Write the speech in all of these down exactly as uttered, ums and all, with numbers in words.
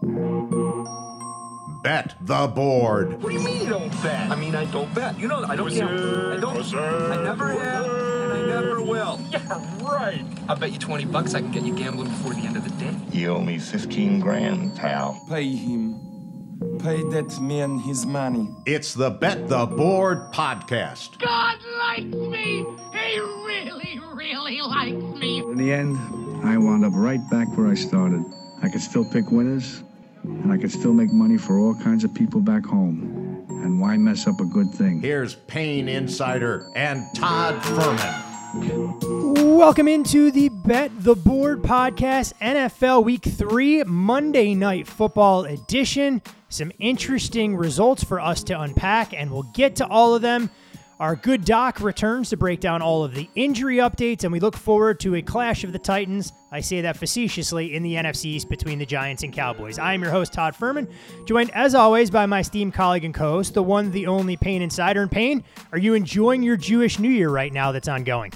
Bet the board. What do you mean you don't bet? I mean, I don't bet. You know, I don't gamble. I don't. I never have, and I never will. Yeah, right. I'll bet you twenty bucks I can get you gambling before the end of the day. You owe me fifteen grand, pal. Pay him. Pay that man his money. It's the Bet the Board podcast. God likes me. He really, really likes me. In the end, I wound up right back where I started. I could still pick winners, and I could still make money for all kinds of people back home. And why mess up a good thing? Here's Payne Insider and Todd Furman. Welcome into the Bet the Board podcast, N F L Week three, Monday Night Football edition. Some interesting results for us to unpack, and we'll get to all of them. Our good doc returns to break down all of the injury updates, and we look forward to a clash of the Titans, I say that facetiously, in the N F C East between the Giants and Cowboys. I am your host, Todd Furman, joined as always by my esteemed colleague and co-host, the one, the only Payne Insider. And Payne, are you enjoying your Jewish New Year right now that's ongoing?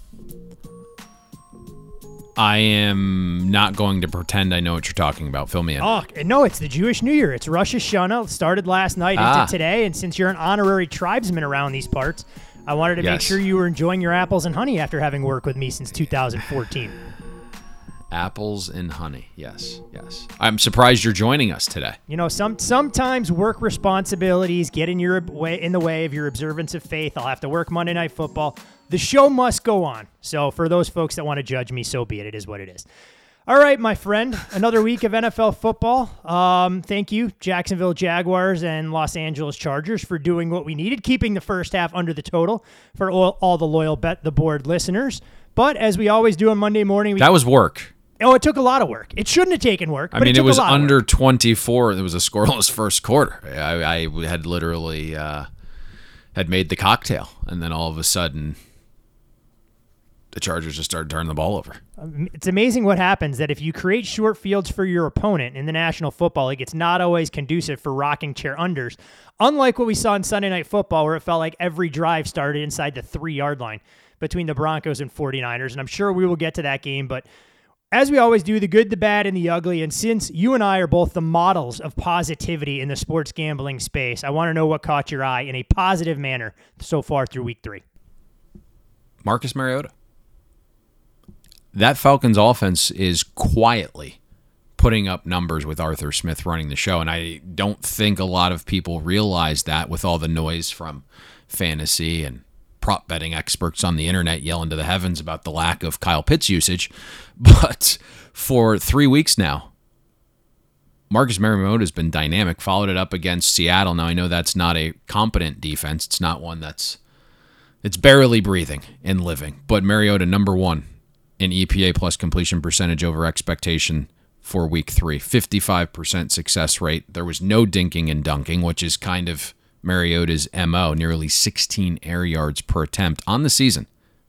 I am not going to pretend I know what you're talking about. Fill me in. Oh, no, it's the Jewish New Year. It's Rosh Hashanah. It started last night ah. into today, and since you're an honorary tribesman around these parts, I wanted to yes. make sure you were enjoying your apples and honey after having worked with me since two thousand fourteen. Apples and honey. Yes, yes. I'm surprised you're joining us today. You know, some sometimes work responsibilities get in your way in the way of your observance of faith. I'll have to work Monday Night Football. The show must go on. So for those folks that want to judge me, so be it. It is what it is. All right, my friend. Another week of N F L football. Um, thank you, Jacksonville Jaguars and Los Angeles Chargers, for doing what we needed, keeping the first half under the total for all, all the loyal Bet the Board listeners. But as we always do on Monday morning, we, that was work. Oh, it took a lot of work. It shouldn't have taken work. I but mean, it, it took was a lot under of work. twenty-four. It was a scoreless first quarter. I, I had literally uh, had made the cocktail, and then all of a sudden, the Chargers just started turning the ball over. It's amazing what happens that if you create short fields for your opponent in the National Football League, it's not always conducive for rocking chair unders. Unlike what we saw in Sunday Night Football, where it felt like every drive started inside the three-yard line between the Broncos and 49ers. And I'm sure we will get to that game, but as we always do, the good, the bad, and the ugly. And since you and I are both the models of positivity in the sports gambling space, I want to know what caught your eye in a positive manner so far through week three. Marcus Mariota. That Falcons offense is quietly putting up numbers with Arthur Smith running the show, and I don't think a lot of people realize that with all the noise from fantasy and prop betting experts on the internet yelling to the heavens about the lack of Kyle Pitts usage. But for three weeks now, Marcus Mariota has been dynamic, followed it up against Seattle. Now, I know that's not a competent defense. It's not one that's it's barely breathing and living. But Mariota, number one in E P A plus completion percentage over expectation for week three. fifty-five percent success rate. There was no dinking and dunking, which is kind of Mariota's M O, nearly sixteen air yards per attempt on the season.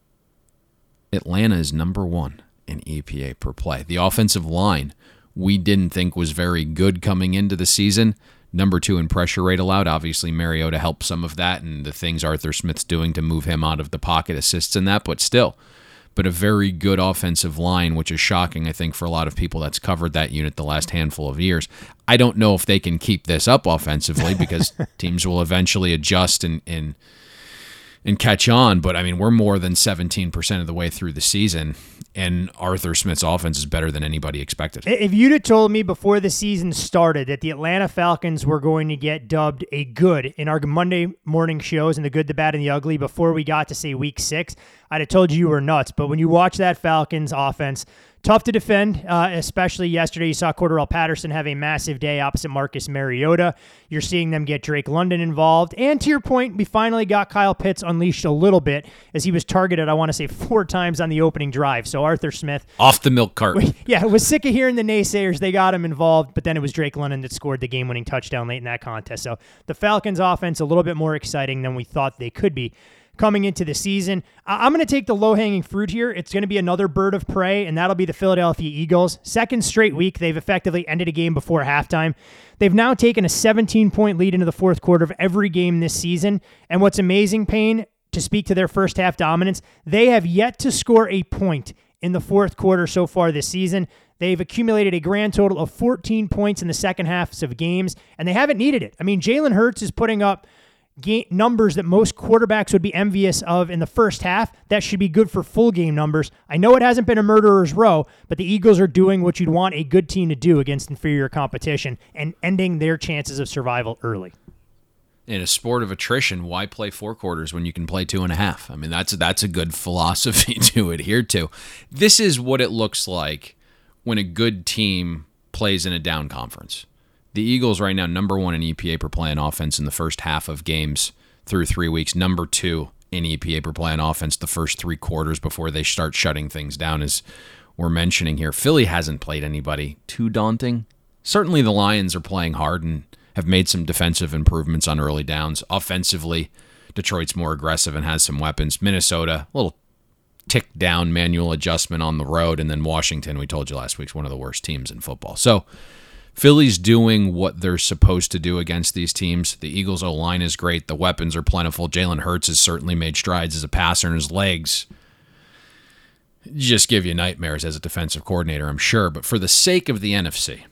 Atlanta is number one in E P A per play. The offensive line we didn't think was very good coming into the season. Number two in pressure rate allowed. Obviously, Mariota helped some of that, and the things Arthur Smith's doing to move him out of the pocket assists in that, but still. But a very good offensive line, which is shocking, I think, for a lot of people that's covered that unit the last handful of years. I don't know if they can keep this up offensively because teams will eventually adjust and, and and catch on. But, I mean, we're more than seventeen percent of the way through the season, and Arthur Smith's offense is better than anybody expected. If you'd have told me before the season started that the Atlanta Falcons were going to get dubbed a good in our Monday morning shows and the good, the bad, and the ugly before we got to, say, week six, I'd have told you you were nuts. But when you watch that Falcons offense, tough to defend, uh, especially yesterday. You saw Cordarrelle Patterson have a massive day opposite Marcus Mariota. You're seeing them get Drake London involved. And to your point, we finally got Kyle Pitts unleashed a little bit as he was targeted, I want to say, four times on the opening drive. So Arthur Smith. Off the milk carton. Yeah, was sick of hearing the naysayers. They got him involved, but then it was Drake London that scored the game-winning touchdown late in that contest. So the Falcons offense a little bit more exciting than we thought they could be coming into the season. I'm going to take the low-hanging fruit here. It's going to be another bird of prey, and that'll be the Philadelphia Eagles. Second straight week, they've effectively ended a game before halftime. They've now taken a seventeen-point lead into the fourth quarter of every game this season. And what's amazing, Payne, to speak to their first-half dominance, they have yet to score a point in the fourth quarter so far this season. They've accumulated a grand total of fourteen points in the second halves of games, and they haven't needed it. I mean, Jalen Hurts is putting up game numbers that most quarterbacks would be envious of in the first half. That should be good for full game numbers. I know it hasn't been a murderer's row, but the Eagles are doing what you'd want a good team to do against inferior competition and ending their chances of survival early. In a sport of attrition, why play four quarters when you can play two and a half? I mean, that's that's a good philosophy to adhere to. This is what it looks like when a good team plays in a down conference. The Eagles right now, number one in E P A per play on offense in the first half of games through three weeks. Number two in E P A per play on offense the first three quarters before they start shutting things down, as we're mentioning here. Philly hasn't played anybody too daunting. Certainly the Lions are playing hard and have made some defensive improvements on early downs. Offensively, Detroit's more aggressive and has some weapons. Minnesota, a little tick down manual adjustment on the road. And then Washington, we told you last week, is one of the worst teams in football. So Philly's doing what they're supposed to do against these teams. The Eagles' O-line is great. The weapons are plentiful. Jalen Hurts has certainly made strides as a passer, and his legs just give you nightmares as a defensive coordinator, I'm sure. But for the sake of the N F C,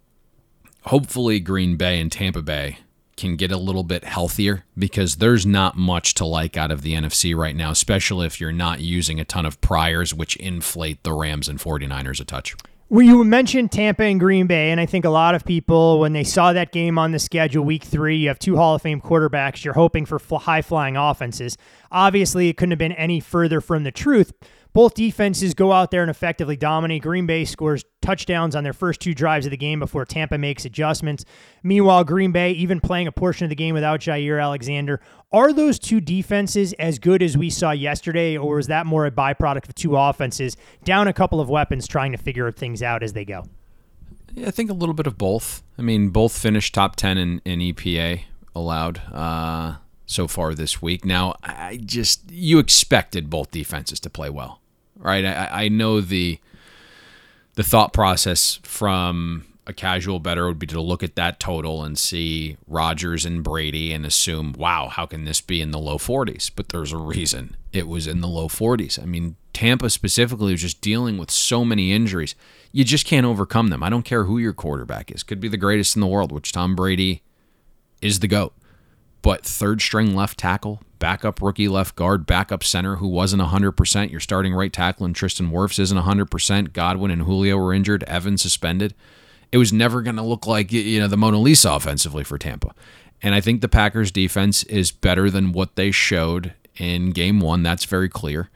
hopefully Green Bay and Tampa Bay can get a little bit healthier, because there's not much to like out of the N F C right now, especially if you're not using a ton of priors, which inflate the Rams and 49ers a touch. Well, you mentioned Tampa and Green Bay, and I think a lot of people, when they saw that game on the schedule, week three, you have two Hall of Fame quarterbacks, you're hoping for high-flying offenses. Obviously, it couldn't have been any further from the truth. Both defenses go out there and effectively dominate. Green Bay scores touchdowns on their first two drives of the game before Tampa makes adjustments. Meanwhile, Green Bay, even playing a portion of the game without Jair Alexander. Are those two defenses as good as we saw yesterday, or is that more a byproduct of two offenses down a couple of weapons trying to figure things out as they go? Yeah, I think a little bit of both. I mean, both finished top ten in, in E P A allowed uh, so far this week. Now, I just you expected both defenses to play well. Right, I, I know the the thought process from a casual bettor would be to look at that total and see Rodgers and Brady and assume, wow, how can this be in the low forties? But there's a reason it was in the low forties. I mean, Tampa specifically was just dealing with so many injuries. You just can't overcome them. I don't care who your quarterback is. Could be the greatest in the world, which Tom Brady is the GOAT. But third string left tackle, backup rookie left guard, backup center who wasn't one hundred percent. Your starting right tackle and Tristan Wirfs isn't one hundred percent. Godwin and Julio were injured. Evans suspended. It was never going to look like, you know, the Mona Lisa offensively for Tampa. And I think the Packers defense is better than what they showed in game one. That's very clear.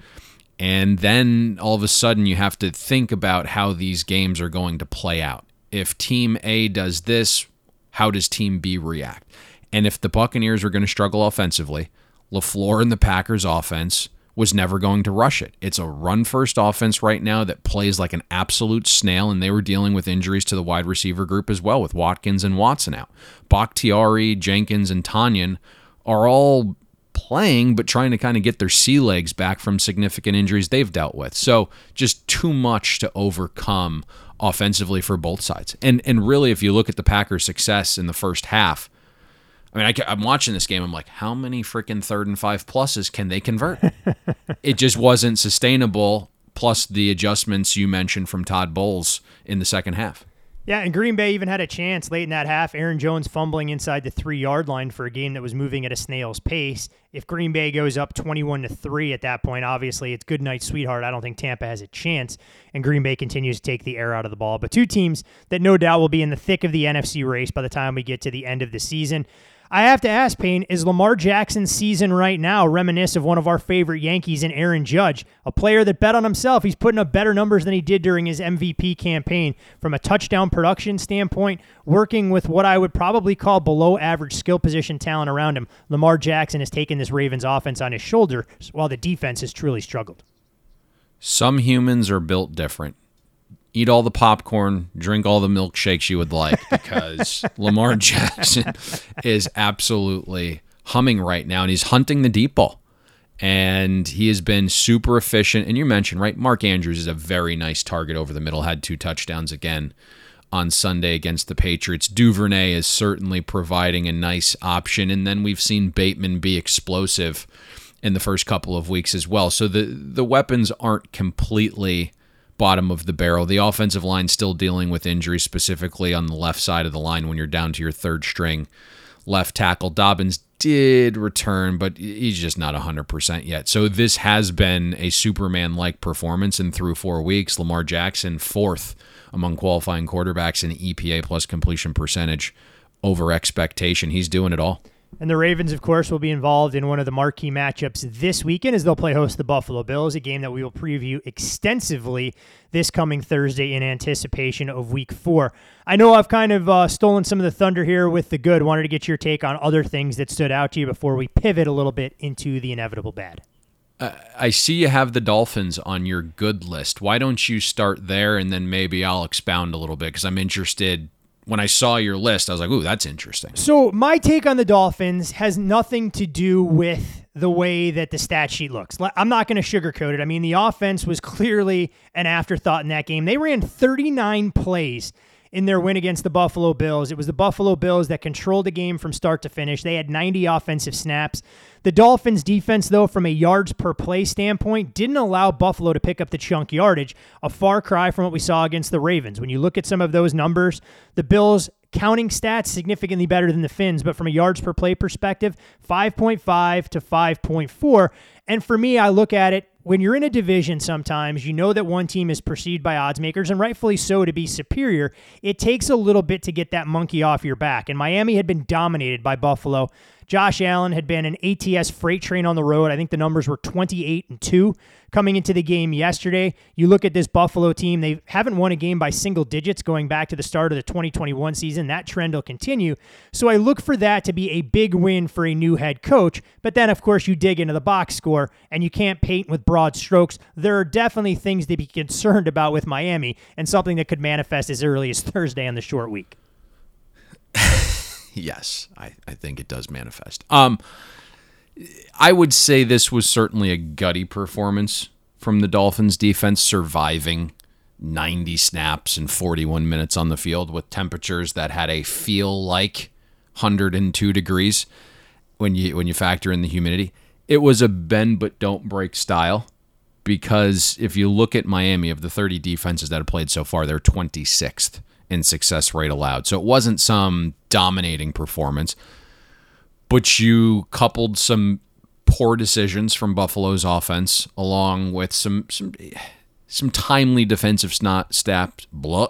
And then all of a sudden you have to think about how these games are going to play out. If Team A does this, how does Team B react? And if the Buccaneers are going to struggle offensively, LaFleur and the Packers offense was never going to rush it. It's a run-first offense right now that plays like an absolute snail, and they were dealing with injuries to the wide receiver group as well, with Watkins and Watson out. Bakhtiari, Jenkins, and Tanyan are all playing, but trying to kind of get their sea legs back from significant injuries they've dealt with. So just too much to overcome offensively for both sides. And and really, if you look at the Packers' success in the first half, I mean, I, I'm watching this game. I'm like, how many freaking third and five pluses can they convert? It just wasn't sustainable, plus the adjustments you mentioned from Todd Bowles in the second half. Yeah, and Green Bay even had a chance late in that half. Aaron Jones fumbling inside the three-yard line for a game that was moving at a snail's pace. If Green Bay goes up twenty-one to three at that point, obviously it's good night, sweetheart. I don't think Tampa has a chance, and Green Bay continues to take the air out of the ball. But two teams that no doubt will be in the thick of the N F C race by the time we get to the end of the season. I have to ask, Payne, is Lamar Jackson's season right now reminiscent of one of our favorite Yankees in Aaron Judge, a player that bet on himself? He's putting up better numbers than he did during his M V P campaign from a touchdown production standpoint, working with what I would probably call below-average skill position talent around him. Lamar Jackson has taken this Ravens offense on his shoulder while the defense has truly struggled. Some humans are built different. Eat all the popcorn, drink all the milkshakes you would like, because Lamar Jackson is absolutely humming right now, and he's hunting the deep ball. And he has been super efficient. And you mentioned, right, Mark Andrews is a very nice target over the middle, had two touchdowns again on Sunday against the Patriots. Duvernay is certainly providing a nice option. And then we've seen Bateman be explosive in the first couple of weeks as well. So the, the weapons aren't completely bottom of the barrel. The offensive line still dealing with injuries, specifically on the left side of the line when you're down to your third string left tackle. Dobbins did return, but he's just not one hundred percent yet. So this has been a Superman-like performance, and through four weeks, Lamar Jackson, fourth among qualifying quarterbacks in E P A plus completion percentage over expectation. He's doing it all. And the Ravens, of course, will be involved in one of the marquee matchups this weekend as they'll play host to the Buffalo Bills, a game that we will preview extensively this coming Thursday in anticipation of week four. I know I've kind of uh, stolen some of the thunder here with the good. Wanted to get your take on other things that stood out to you before we pivot a little bit into the inevitable bad. Uh, I see you have the Dolphins on your good list. Why don't you start there, and then maybe I'll expound a little bit because I'm interested. When I saw your list, I was like, ooh, that's interesting. So my take on the Dolphins has nothing to do with the way that the stat sheet looks. I'm not going to sugarcoat it. I mean, the offense was clearly an afterthought in that game. They ran thirty-nine plays in their win against the Buffalo Bills. It was the Buffalo Bills that controlled the game from start to finish. They had ninety offensive snaps. The Dolphins defense, though, from a yards per play standpoint, didn't allow Buffalo to pick up the chunk yardage, a far cry from what we saw against the Ravens. When you look at some of those numbers, the Bills counting stats significantly better than the Fins, but from a yards per play perspective, five point five to five point four. And for me, I look at it, when you're in a division sometimes, you know that one team is perceived by odds makers, and rightfully so, to be superior. It takes a little bit to get that monkey off your back. And Miami had been dominated by Buffalo. Josh Allen had been an A T S freight train on the road. I think the numbers were twenty-eight and two coming into the game yesterday. You look at this Buffalo team, they haven't won a game by single digits going back to the start of the twenty twenty-one season. That trend will continue. So I look for that to be a big win for a new head coach. But then, of course, you dig into the box score and you can't paint with broad strokes. There are definitely things to be concerned about with Miami and something that could manifest as early as Thursday on the short week. Yes, I, I think it does manifest. Um, I would say this was certainly a gutty performance from the Dolphins defense, surviving ninety snaps and forty-one minutes on the field with temperatures that had a feel like one hundred two degrees when you when you factor in the humidity. It was a bend but don't break style, because if you look at Miami, of the thirty defenses that have played so far, they're twenty-sixth in success rate allowed. So it wasn't some dominating performance, but you coupled some poor decisions from Buffalo's offense along with some some some timely defensive snot, stap, blah,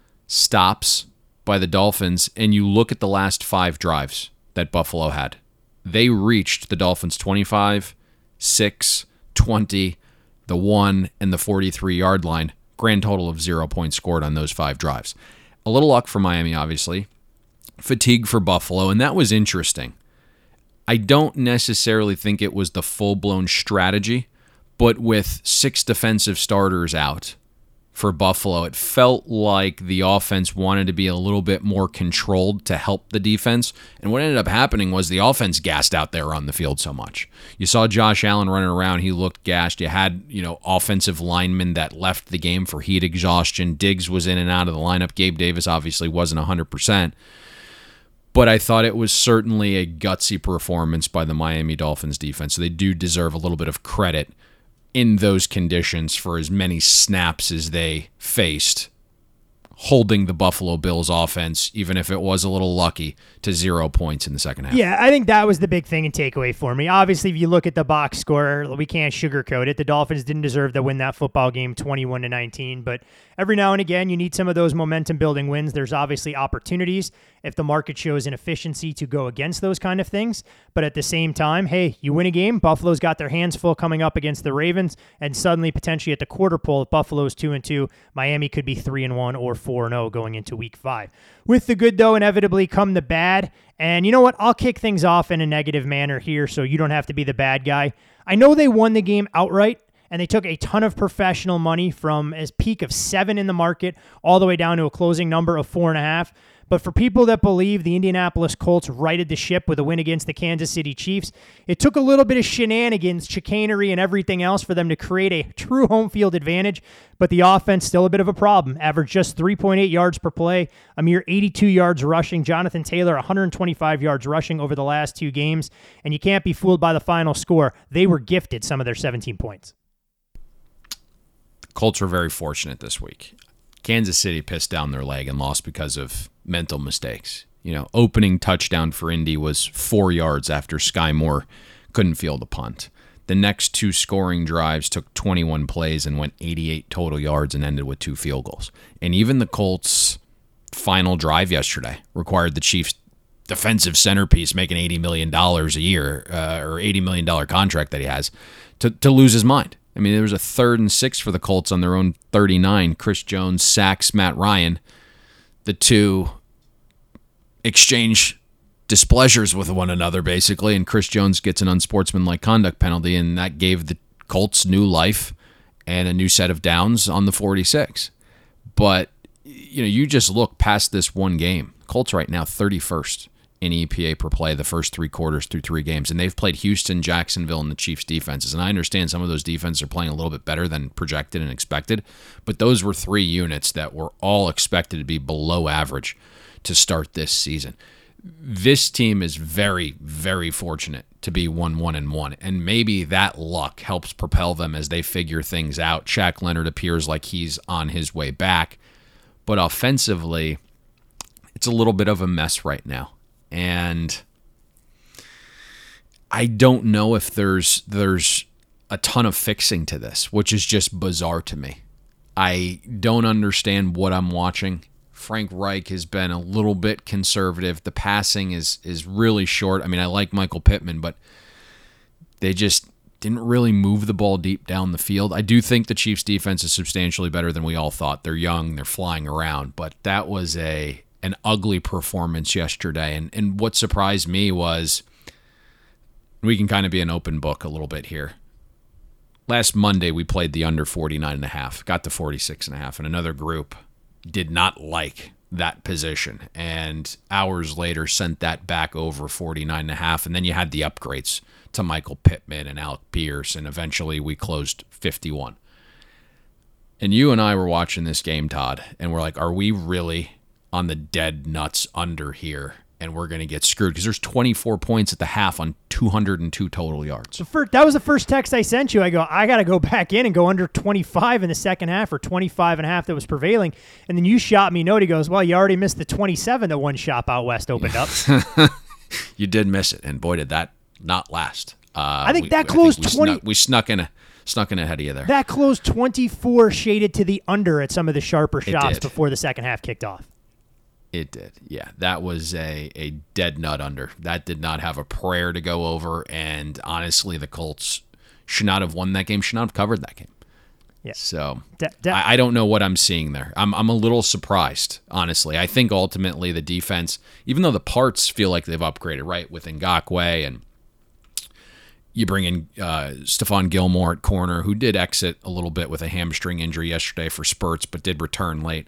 stops by the Dolphins, and you look at the last five drives that Buffalo had. They reached the Dolphins' twenty-five, six, twenty, the one, and the forty-three-yard line. Grand total of zero points scored on those five drives. A little luck for Miami, obviously. Fatigue for Buffalo, and that was interesting. I don't necessarily think it was the full-blown strategy, but with six defensive starters out for Buffalo, it felt like the offense wanted to be a little bit more controlled to help the defense. And what ended up happening was the offense gassed out there on the field so much. You saw Josh Allen running around. He looked gassed. You had, you know, offensive linemen that left the game for heat exhaustion. Diggs was in and out of the lineup. Gabe Davis obviously wasn't one hundred percent. But I thought it was certainly a gutsy performance by the Miami Dolphins defense. So they do deserve a little bit of credit in those conditions for as many snaps as they faced, holding the Buffalo Bills offense, even if it was a little lucky, to zero points in the second half. Yeah, I think that was the big thing and takeaway for me. Obviously, if you look at the box score, we can't sugarcoat it. The Dolphins didn't deserve to win that football game twenty-one to nineteen, but every now and again, you need some of those momentum-building wins. There's obviously opportunities if the market shows inefficiency to go against those kind of things. But at the same time, hey, you win a game. Buffalo's got their hands full coming up against the Ravens, and suddenly, potentially at the quarter pole, if Buffalo's two and two, Miami could be three and one or four and oh going into week five. With the good, though, inevitably come the bad. And you know what? I'll kick things off in a negative manner here so you don't have to be the bad guy. I know they won the game outright, and they took a ton of professional money from a peak of seven in the market all the way down to a closing number of four and a half. But for people that believe the Indianapolis Colts righted the ship with a win against the Kansas City Chiefs, it took a little bit of shenanigans, chicanery, and everything else for them to create a true home field advantage. But the offense, still a bit of a problem. Averaged just three point eight yards per play, a mere eighty-two yards rushing. Jonathan Taylor, one hundred twenty-five yards rushing over the last two games. And you can't be fooled by the final score. They were gifted some of their seventeen points. Colts were very fortunate this week. Kansas City pissed down their leg and lost because of mental mistakes. You know, opening touchdown for Indy was four yards after Sky Moore couldn't field a punt. The next two scoring drives took twenty-one plays and went eighty-eight total yards and ended with two field goals. And even the Colts' final drive yesterday required the Chiefs' defensive centerpiece making eighty million dollars a year, uh, or eighty million dollars contract that he has, to, to lose his mind. I mean, there was a third and six for the Colts on their own thirty-nine. Chris Jones sacks Matt Ryan. The two exchange displeasures with one another, basically, and Chris Jones gets an unsportsmanlike conduct penalty, and that gave the Colts new life and a new set of downs on the forty-six. But, you know, you just look past this one game. Colts right now thirty-first in E P A per play the first three quarters through three games, and they've played Houston, Jacksonville, and the Chiefs defenses. And I understand some of those defenses are playing a little bit better than projected and expected, but those were three units that were all expected to be below average to start this season. This team is very, very fortunate to be one one and one, and maybe that luck helps propel them as they figure things out. Shaq Leonard appears like he's on his way back, but offensively, it's a little bit of a mess right now. And I don't know if there's there's a ton of fixing to this, which is just bizarre to me. I don't understand what I'm watching. Frank Reich has been a little bit conservative. The passing is is really short. I mean, I like Michael Pittman, but they just didn't really move the ball deep down the field. I do think the Chiefs' defense is substantially better than we all thought. They're young, they're flying around, but that was a an ugly performance yesterday. And and what surprised me was, we can kind of be an open book a little bit here. Last Monday, we played the under forty-nine and a half, got to forty-six and a half, and another group did not like that position, and hours later sent that back over forty-nine and a half, and then you had the upgrades to Michael Pittman and Alec Pierce, and eventually we closed fifty-one. And you and I were watching this game, Todd, and we're like, are we really on the dead nuts under here, and we're going to get screwed? Because there's twenty-four points at the half on two hundred two total yards. The first, that was the first text I sent you. I go, I got to go back in and go under twenty-five in the second half, or twenty-five and a half that was prevailing. And then you shot me a note. He goes, well, you already missed the twenty-seven that one shop out west opened up. You did miss it, and boy, did that not last. Uh, I think we, that I closed think we twenty. Snuck, we snuck in a snuck in ahead of you there. That closed twenty-four shaded to the under at some of the sharper shops did. before the second half kicked off. It did, yeah. That was a, a dead nut under. That did not have a prayer to go over, and honestly, the Colts should not have won that game, should not have covered that game. Yeah. So Da- da- I, I don't know what I'm seeing there. I'm I'm a little surprised, honestly. I think ultimately the defense, even though the parts feel like they've upgraded, right, with Ngakoue, and you bring in uh, Stephon Gilmore at corner, who did exit a little bit with a hamstring injury yesterday for spurts, but did return late.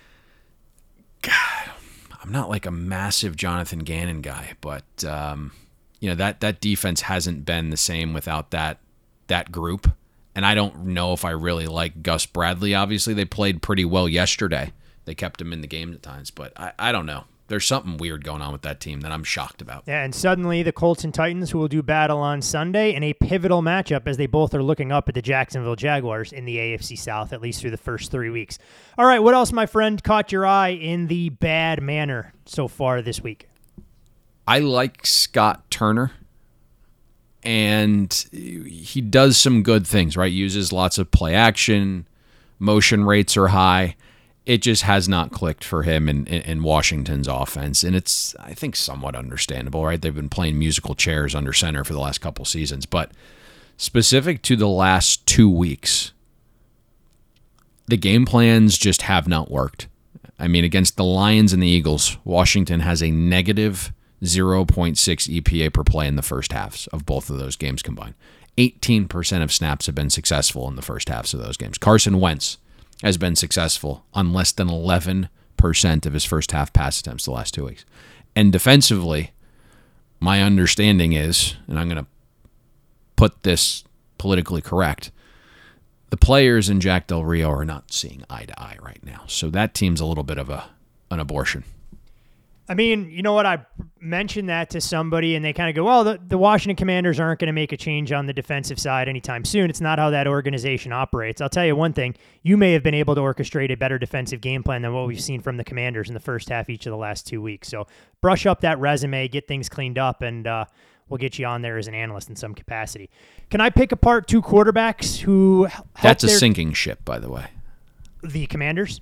God, I'm not like a massive Jonathan Gannon guy, but um, you know that that defense hasn't been the same without that that group. And I don't know if I really like Gus Bradley. Obviously, they played pretty well yesterday. They kept him in the game at times, but I, I don't know. There's something weird going on with that team that I'm shocked about. Yeah, and suddenly the Colts and Titans, who will do battle on Sunday, in a pivotal matchup as they both are looking up at the Jacksonville Jaguars in the A F C South, at least through the first three weeks. All right, what else, my friend, caught your eye in the bad manner so far this week? I like Scott Turner, and he does some good things, right? Uses lots of play action, motion rates are high. It just has not clicked for him in, in, in Washington's offense, and it's, I think, somewhat understandable, right? They've been playing musical chairs under center for the last couple seasons, but specific to the last two weeks, the game plans just have not worked. I mean, against the Lions and the Eagles, Washington has a negative zero point six E P A per play in the first halves of both of those games combined. eighteen percent of snaps have been successful in the first halves of those games. Carson Wentz has been successful on less than eleven percent of his first half pass attempts the last two weeks. And defensively, my understanding is, and I'm going to put this politically correct, the players in Jack Del Rio are not seeing eye to eye right now. So that team's a little bit of a an abortion. I mean, you know what? I mentioned that to somebody and they kind of go, well, the, the Washington Commanders aren't going to make a change on the defensive side anytime soon. It's not how that organization operates. I'll tell you one thing. You may have been able to orchestrate a better defensive game plan than what we've seen from the Commanders in the first half each of the last two weeks. So brush up that resume, get things cleaned up, and uh, we'll get you on there as an analyst in some capacity. Can I pick apart two quarterbacks who That's a their, sinking ship, by the way. The Commanders?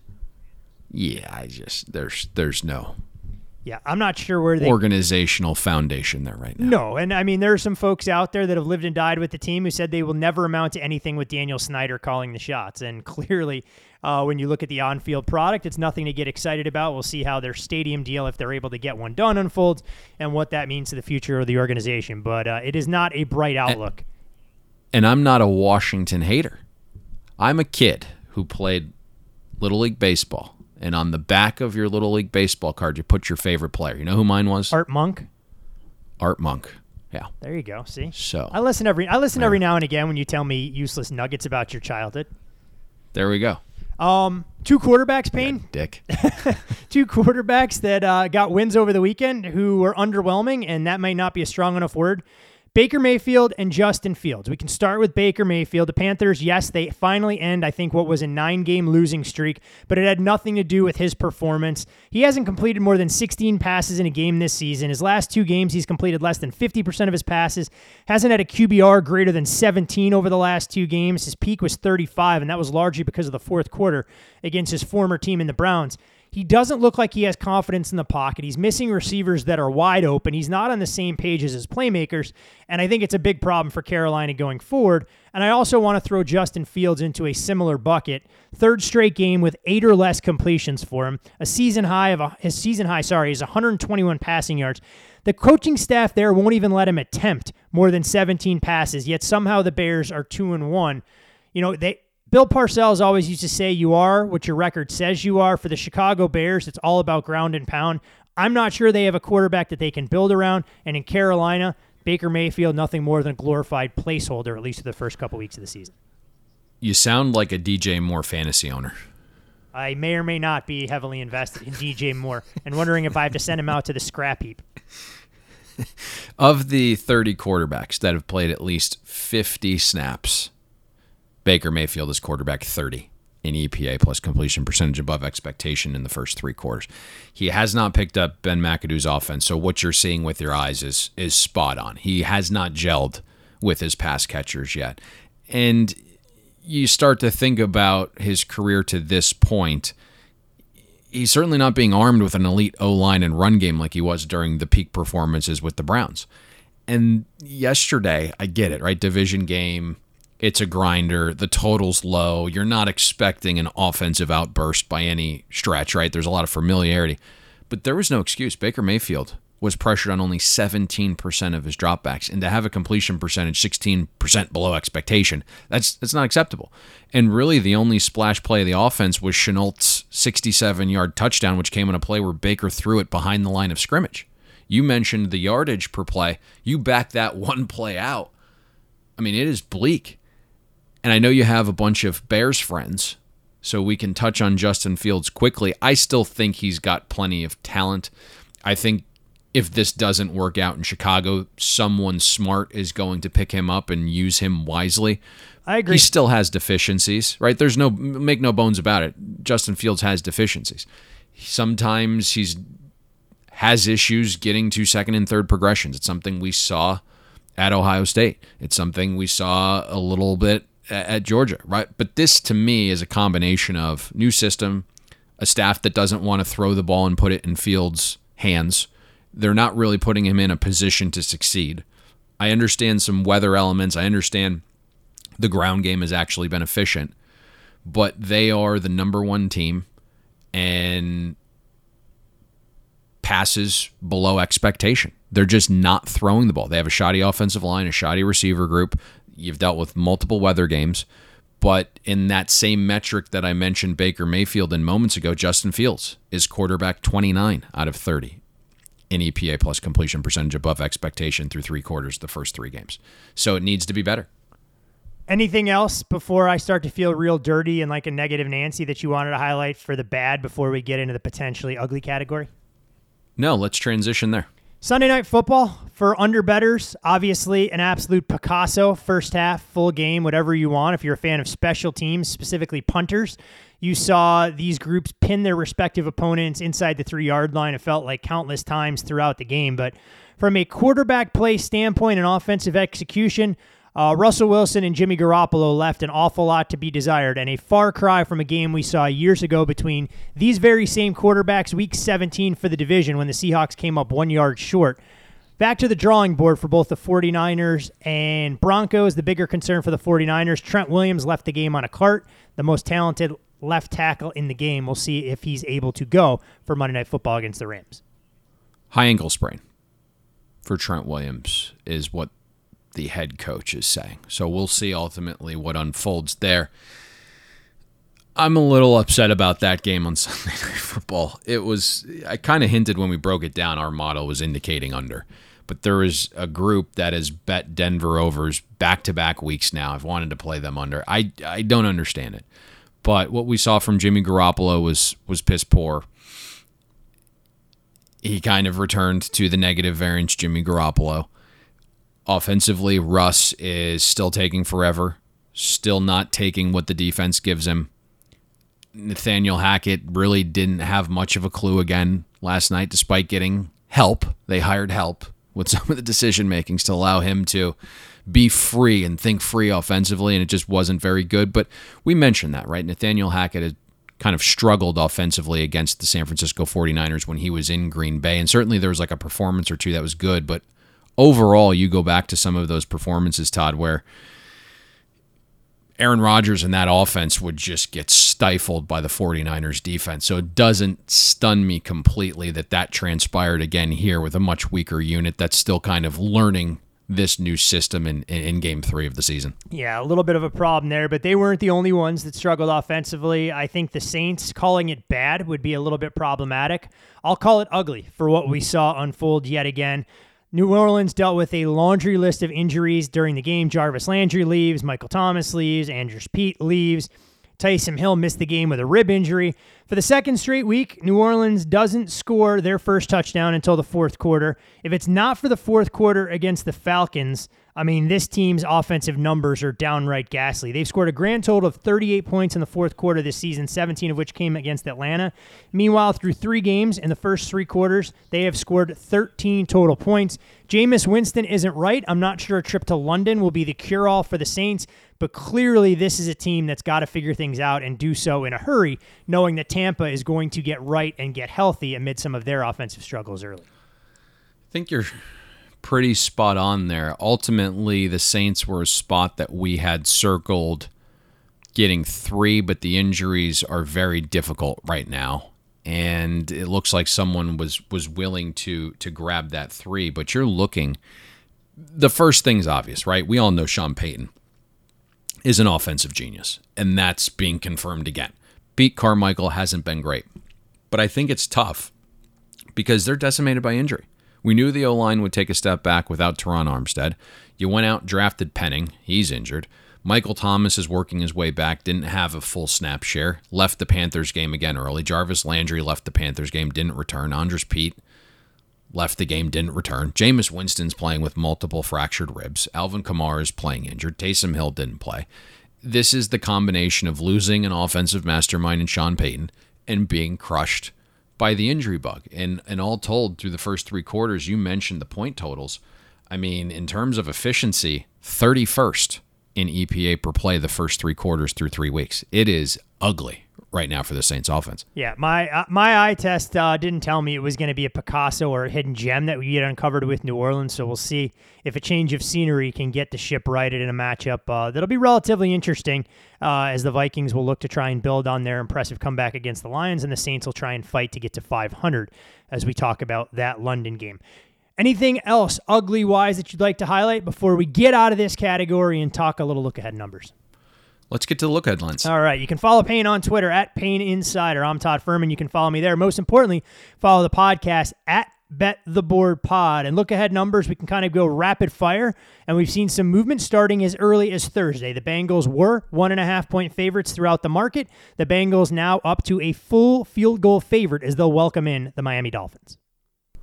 Yeah, I just, there's, there's no... Yeah, I'm not sure where they... organizational foundation there right now. No, and I mean, there are some folks out there that have lived and died with the team who said they will never amount to anything with Daniel Snyder calling the shots. And clearly, uh, when you look at the on-field product, it's nothing to get excited about. We'll see how their stadium deal, if they're able to get one done, unfolds, and what that means to the future of the organization. But uh, it is not a bright outlook. And, and I'm not a Washington hater. I'm a kid who played Little League Baseball. And on the back of your Little League Baseball card, you put your favorite player. You know who mine was? Art Monk. Art Monk. Yeah. There you go. See? So I listen every I listen every now and again when you tell me useless nuggets about your childhood. There we go. Um, two quarterbacks, Payne. Yeah, dick. Two quarterbacks that uh, got wins over the weekend who were underwhelming, and that might not be a strong enough word. Baker Mayfield and Justin Fields. We can start with Baker Mayfield. The Panthers, yes, they finally end, I think, what was a nine-game losing streak, but it had nothing to do with his performance. He hasn't completed more than sixteen passes in a game this season. His last two games, he's completed less than fifty percent of his passes. Hasn't had a Q B R greater than seventeen over the last two games. His peak was thirty-five, and that was largely because of the fourth quarter against his former team in the Browns. He doesn't look like he has confidence in the pocket. He's missing receivers that are wide open. He's not on the same page as his playmakers, and I think it's a big problem for Carolina going forward. And I also want to throw Justin Fields into a similar bucket. Third straight game with eight or less completions for him. A season high of a, his season high, sorry, is one hundred twenty-one passing yards. The coaching staff there won't even let him attempt more than seventeen passes, yet somehow the Bears are two and one. You know, they Bill Parcells always used to say you are what your record says you are. For the Chicago Bears, it's all about ground and pound. I'm not sure they have a quarterback that they can build around. And in Carolina, Baker Mayfield, nothing more than a glorified placeholder, at least for the first couple weeks of the season. You sound like a D J Moore fantasy owner. I may or may not be heavily invested in D J Moore and wondering if I have to send him out to the scrap heap. Of the thirty quarterbacks that have played at least fifty snaps, Baker Mayfield is quarterback thirty in E P A plus completion percentage above expectation in the first three quarters. He has not picked up Ben McAdoo's offense, so what you're seeing with your eyes is is spot on. He has not gelled with his pass catchers yet. And you start to think about his career to this point, he's certainly not being armed with an elite O-line and run game like he was during the peak performances with the Browns. And yesterday, I get it, right? Division game, it's a grinder. The total's low. You're not expecting an offensive outburst by any stretch, right? There's a lot of familiarity. But there was no excuse. Baker Mayfield was pressured on only seventeen percent of his dropbacks. And to have a completion percentage sixteen percent below expectation, that's that's not acceptable. And really the only splash play of the offense was Chenault's sixty-seven-yard touchdown, which came on a play where Baker threw it behind the line of scrimmage. You mentioned the yardage per play. You back that one play out. I mean, it is bleak. And I know you have a bunch of Bears friends, so we can touch on Justin Fields quickly. I still think he's got plenty of talent. I think if this doesn't work out in Chicago, someone smart is going to pick him up and use him wisely. I agree. He still has deficiencies, right? There's no, make no bones about it. Justin Fields has deficiencies. Sometimes he's has issues getting to second and third progressions. It's something we saw at Ohio State. It's something we saw a little bit at Georgia, right? But this, to me, is a combination of new system, a staff that doesn't want to throw the ball and put it in Fields' hands. They're not really putting him in a position to succeed. I understand some weather elements. I understand the ground game has actually been efficient, but they are the number one team and passes below expectation. They're just not throwing the ball. They have a shoddy offensive line, a shoddy receiver group. You've dealt with multiple weather games, but in that same metric that I mentioned Baker Mayfield in moments ago, Justin Fields is quarterback twenty-nine out of thirty in E P A plus completion percentage above expectation through three quarters the first three games. So it needs to be better. Anything else before I start to feel real dirty and like a negative Nancy that you wanted to highlight for the bad before we get into the potentially ugly category? No, let's transition there. Sunday Night Football for underbettors, obviously an absolute Picasso. First half, full game, whatever you want. If you're a fan of special teams, specifically punters, you saw these groups pin their respective opponents inside the three-yard line. It felt like countless times throughout the game. But from a quarterback play standpoint and offensive execution, uh, Russell Wilson and Jimmy Garoppolo left an awful lot to be desired, and a far cry from a game we saw years ago between these very same quarterbacks, week seventeen for the division, when the Seahawks came up one yard short. Back to the drawing board for both the 49ers and Broncos. The bigger concern for the 49ers, Trent Williams left the game on a cart, the most talented left tackle in the game. We'll see if he's able to go for Monday Night Football against the Rams. High ankle sprain for Trent Williams is what the head coach is saying. So we'll see ultimately what unfolds there. I'm a little upset about that game on Sunday Night Football. It was, I kind of hinted when we broke it down, our model was indicating under. But there is a group that has bet Denver overs back-to-back weeks now. I've wanted to play them under. I, I don't understand it. But what we saw from Jimmy Garoppolo was was piss poor. He kind of returned to the negative variance Jimmy Garoppolo. Offensively, Russ is still taking forever, still not taking what the defense gives him. Nathaniel Hackett really didn't have much of a clue again last night, despite getting help. They hired help with some of the decision makings to allow him to be free and think free offensively, and it just wasn't very good. But we mentioned that, right? Nathaniel Hackett had kind of struggled offensively against the San Francisco 49ers when he was in Green Bay, and certainly there was like a performance or two that was good, but overall, you go back to some of those performances, Todd, where Aaron Rodgers and that offense would just get stifled by the 49ers defense. So it doesn't stun me completely that that transpired again here with a much weaker unit that's still kind of learning this new system in, in, in game three of the season. Yeah, a little bit of a problem there, but they weren't the only ones that struggled offensively. I think the Saints calling it bad would be a little bit problematic. I'll call it ugly for what we saw unfold yet again. New Orleans dealt with a laundry list of injuries during the game. Jarvis Landry leaves, Michael Thomas leaves, Andrews Pete leaves. Taysom Hill missed the game with a rib injury. For the second straight week, New Orleans doesn't score their first touchdown until the fourth quarter. If it's not for the fourth quarter against the Falcons, I mean, this team's offensive numbers are downright ghastly. They've scored a grand total of thirty-eight points in the fourth quarter this season, seventeen of which came against Atlanta. Meanwhile, through three games in the first three quarters, they have scored thirteen total points. Jameis Winston isn't right. I'm not sure a trip to London will be the cure-all for the Saints, but clearly this is a team that's got to figure things out and do so in a hurry, knowing that Tampa is going to get right and get healthy amid some of their offensive struggles early. I think you're pretty spot on there. Ultimately, the Saints were a spot that we had circled getting three, but the injuries are very difficult right now. And it looks like someone was was willing to to grab that three, but you're looking, the first thing's obvious, right? We all know Sean Payton is an offensive genius, and that's being confirmed again. Pete Carmichael hasn't been great, but I think it's tough because they're decimated by injury. We knew the O-line would take a step back without Teron Armstead. You went out and drafted Penning. He's injured. Michael Thomas is working his way back, didn't have a full snap share, left the Panthers game again early. Jarvis Landry left the Panthers game, didn't return. Andrews Pete left the game, didn't return. Jameis Winston's playing with multiple fractured ribs. Alvin Kamara is playing injured. Taysom Hill didn't play. This is the combination of losing an offensive mastermind in Sean Payton and being crushed by the injury bug. And and all told, through the first three quarters, you mentioned the point totals. I mean, in terms of efficiency, thirty-first in E P A per play the first three quarters through three weeks. It is ugly right now for the Saints offense. Yeah, my uh, my eye test uh, didn't tell me it was going to be a Picasso or a hidden gem that we get uncovered with New Orleans, so we'll see if a change of scenery can get the ship righted in a matchup uh, that'll be relatively interesting uh, as the Vikings will look to try and build on their impressive comeback against the Lions, and the Saints will try and fight to get to five hundred as we talk about that London game. Anything else ugly-wise that you'd like to highlight before we get out of this category and talk a little look-ahead numbers? Let's get to the look-ahead lens. All right. You can follow Payne on Twitter at Payne Insider. I'm Todd Furman. You can follow me there. Most importantly, follow the podcast at Bet the Board Pod. And look-ahead numbers, we can kind of go rapid fire, and we've seen some movement starting as early as Thursday. The Bengals were one-and-a-half-point favorites throughout the market. The Bengals now up to a full field goal favorite as they'll welcome in the Miami Dolphins.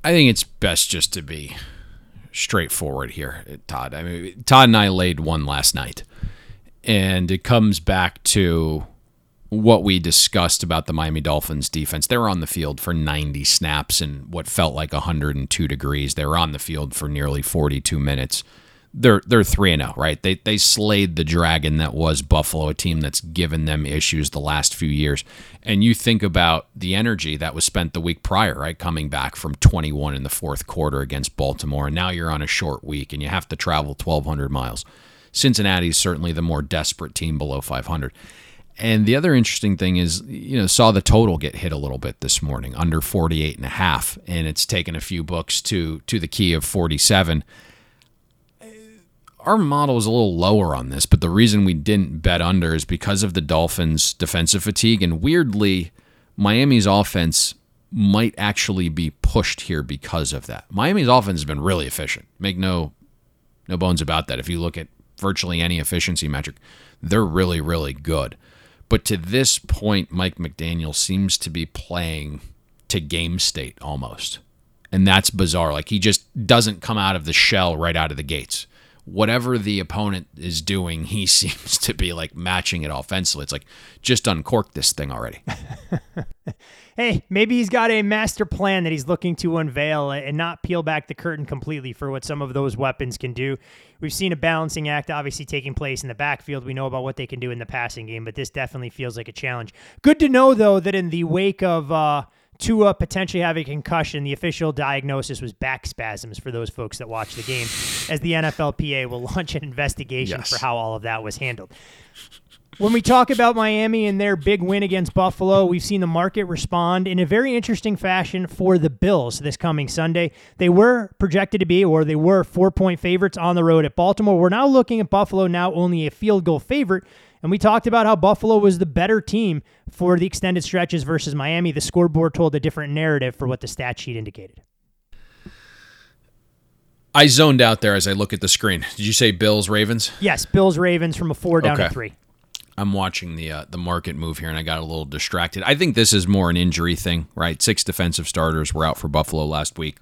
I think it's best just to be straightforward here, Todd. I mean, Todd and I laid one last night, and it comes back to what we discussed about the Miami Dolphins defense. They were on the field for ninety snaps in what felt like one hundred two degrees. They were on the field for nearly forty-two minutes. They're they're three and oh, right? They they slayed the dragon that was Buffalo, a team that's given them issues the last few years. And you think about the energy that was spent the week prior, right? Coming back from twenty-one in the fourth quarter against Baltimore, and now you're on a short week and you have to travel twelve hundred miles. Cincinnati's certainly the more desperate team below five hundred. And the other interesting thing is, you know, saw the total get hit a little bit this morning, under forty-eight and a half, and it's taken a few books to to the key of forty-seven. Our model is a little lower on this, but the reason we didn't bet under is because of the Dolphins' defensive fatigue. And weirdly, Miami's offense might actually be pushed here because of that. Miami's offense has been really efficient. Make no no bones about that. If you look at virtually any efficiency metric, they're really, really good. But to this point, Mike McDaniel seems to be playing to game state almost. And that's bizarre. Like, he just doesn't come out of the shell right out of the gates. Whatever the opponent is doing, he seems to be like matching it offensively. It's like, just uncork this thing already. Hey, maybe he's got a master plan that he's looking to unveil and not peel back the curtain completely for what some of those weapons can do. We've seen a balancing act obviously taking place in the backfield. We know about what they can do in the passing game, but this definitely feels like a challenge. Good to know, though, that in the wake of uh, Tua potentially having a concussion, the official diagnosis was back spasms for those folks that watch the game, as the N F L P A will launch an investigation yes. for how all of that was handled. When we talk about Miami and their big win against Buffalo, we've seen the market respond in a very interesting fashion for the Bills this coming Sunday. They were projected to be, or they were four-point favorites on the road at Baltimore. We're now looking at Buffalo now only a field goal favorite, and we talked about how Buffalo was the better team for the extended stretches versus Miami. The scoreboard told a different narrative for what the stat sheet indicated. I zoned out there as I look at the screen. Did you say Bills, Ravens? Yes, Bills, Ravens from a four down okay. to three. I'm watching the uh, the market move here, and I got a little distracted. I think this is more an injury thing, right? Six defensive starters were out for Buffalo last week.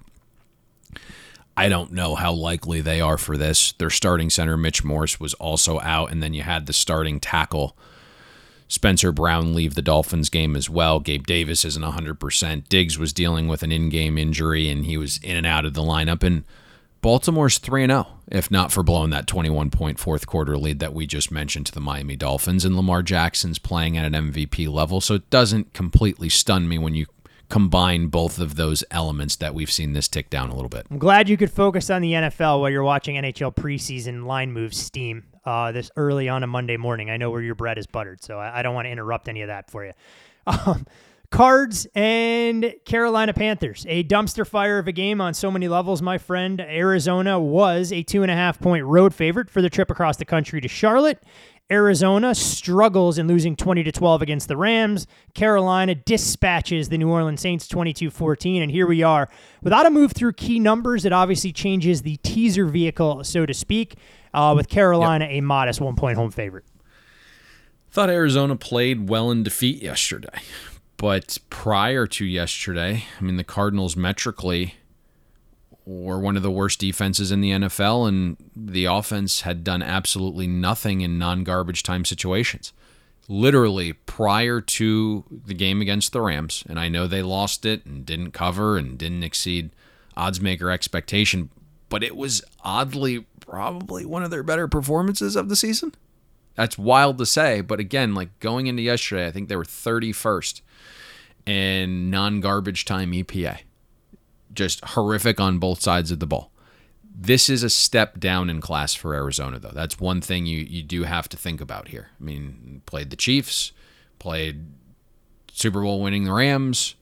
I don't know how likely they are for this. Their starting center, Mitch Morse, was also out, and then you had the starting tackle, Spencer Brown, leave the Dolphins game as well. Gabe Davis isn't one hundred percent. Diggs was dealing with an in-game injury, and he was in and out of the lineup, and Baltimore's three and oh, if not for blowing that twenty-one point fourth quarter lead that we just mentioned to the Miami Dolphins, and Lamar Jackson's playing at an M V P level, so it doesn't completely stun me when you combine both of those elements that we've seen this tick down a little bit. I'm glad you could focus on the N F L while you're watching N H L preseason line moves steam uh, this early on a Monday morning. I know where your bread is buttered, so I, I don't want to interrupt any of that for you. Um, Cards and Carolina Panthers, a dumpster fire of a game on so many levels, my friend. Arizona was a two and a half point road favorite for the trip across the country to Charlotte. Arizona struggles in losing twenty to twelve against the Rams. Carolina dispatches the New Orleans Saints twenty-two fourteen, and here we are. Without a move through key numbers, it obviously changes the teaser vehicle, so to speak, uh, with Carolina yep. a modest one-point home favorite. Thought Arizona played well in defeat yesterday. But prior to yesterday, I mean, the Cardinals metrically were one of the worst defenses in the N F L, and the offense had done absolutely nothing in non-garbage time situations. Literally, prior to the game against the Rams, and I know they lost it and didn't cover and didn't exceed odds-maker expectation, but it was oddly probably one of their better performances of the season. That's wild to say, but again, like going into yesterday, I think they were thirty-first in non-garbage time E P A. Just horrific on both sides of the ball. This is a step down in class for Arizona, though. That's one thing you, you do have to think about here. I mean, played the Chiefs, played Super Bowl winning the Rams.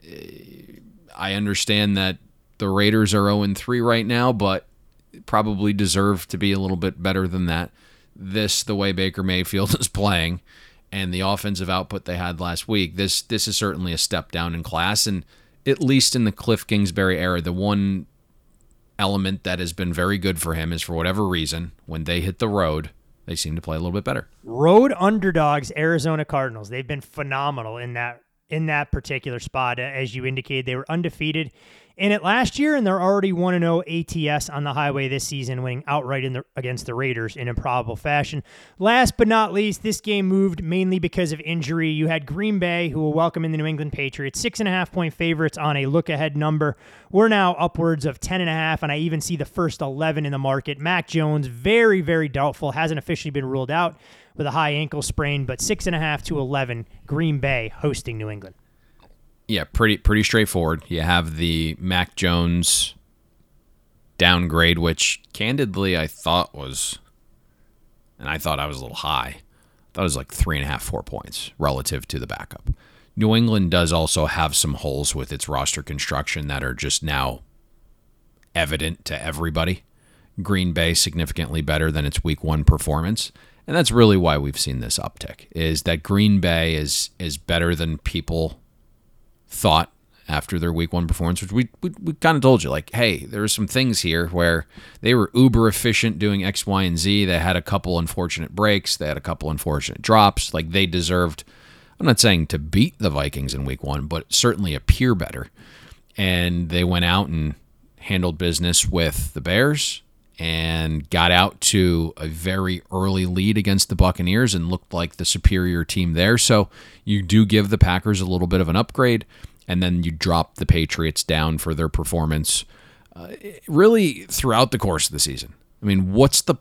I understand that the Raiders are oh and three right now, but probably deserve to be a little bit better than that. This, the way Baker Mayfield is playing, and the offensive output they had last week, this this is certainly a step down in class. And at least in the Cliff Kingsbury era, the one element that has been very good for him is, for whatever reason, when they hit the road, they seem to play a little bit better. Road underdogs, Arizona Cardinals. They've been phenomenal in that in that particular spot. As you indicated, they were undefeated in it last year, and they're already one and oh A T S on the highway this season, winning outright in the, against the Raiders in improbable fashion. Last but not least, this game moved mainly because of injury. You had Green Bay, who will welcome in the New England Patriots, six and a half point favorites on a look-ahead number. We're now upwards of ten and a half, and I even see the first eleven in the market. Mac Jones, very, very doubtful, hasn't officially been ruled out with a high ankle sprain, but six and a half to eleven, Green Bay hosting New England. Yeah, pretty pretty straightforward. You have the Mac Jones downgrade, which candidly I thought was, and I thought I was a little high. I thought it was like three and a half, four points relative to the backup. New England does also have some holes with its roster construction that are just now evident to everybody. Green Bay significantly better than its week one performance. And that's really why we've seen this uptick, is that Green Bay is is better than people thought after their week one performance, which we, we, we kind of told you, like, hey, there were some things here where they were uber efficient doing X, Y, and Z. They had a couple unfortunate breaks. They had a couple unfortunate drops. Like, they deserved, I'm not saying to beat the Vikings in week one, but certainly appear better. And they went out and handled business with the Bears and got out to a very early lead against the Buccaneers and looked like the superior team there. So you do give the Packers a little bit of an upgrade, and then you drop the Patriots down for their performance uh, really throughout the course of the season. I mean, what's the...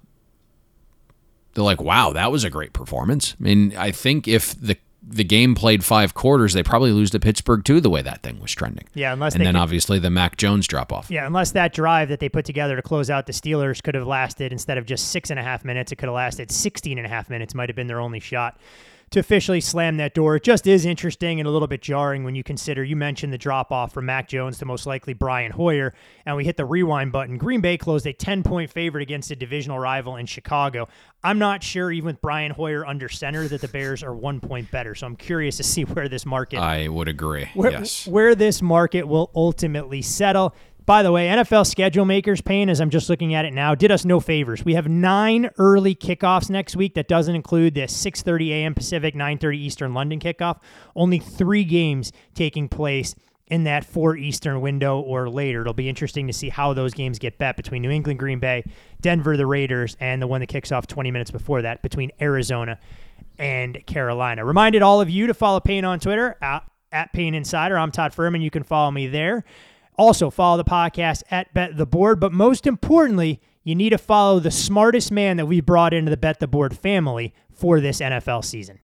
They're like, wow, that was a great performance. I mean, I think if the the game played five quarters, they probably lose to Pittsburgh too, the way that thing was trending. Yeah, unless and they then could, obviously the Mac Jones drop off. Yeah, unless that drive that they put together to close out the Steelers could have lasted, instead of just six and a half minutes, it could have lasted sixteen and a half minutes, might have been their only shot to officially slam that door. It just is interesting and a little bit jarring when you consider, you mentioned the drop-off from Mac Jones to most likely Brian Hoyer, and we hit the rewind button. Green Bay closed a ten-point favorite against a divisional rival in Chicago. I'm not sure, even with Brian Hoyer under center, that the Bears are one point better, so I'm curious to see where this market... I would agree, where, yes. Where this market will ultimately settle. By the way, N F L schedule makers, Payne, as I'm just looking at it now, did us no favors. We have nine early kickoffs next week. That doesn't include the six thirty a.m. Pacific, nine thirty Eastern London kickoff. Only three games taking place in that four Eastern window or later. It'll be interesting to see how those games get bet between New England, Green Bay, Denver, the Raiders, and the one that kicks off twenty minutes before that between Arizona and Carolina. Reminded all of you to follow Payne on Twitter, at, at Payne Insider. I'm Todd Furman. You can follow me there. Also, follow the podcast at Bet the Board. But most importantly, you need to follow the smartest man that we brought into the Bet the Board family for this N F L season.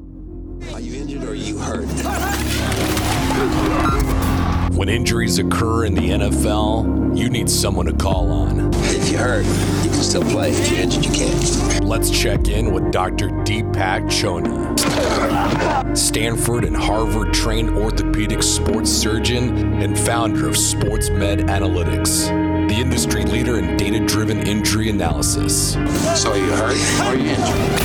Are you injured or are you hurt? When injuries occur in the N F L, you need someone to call on. If you're hurt, you can still play. If you're injured, you can't. Let's check in with Doctor Deepak Chona, Stanford and Harvard-trained orthopedic sports surgeon and founder of Sports Med Analytics, the industry leader in data-driven injury analysis. So are you hurt or are you injured?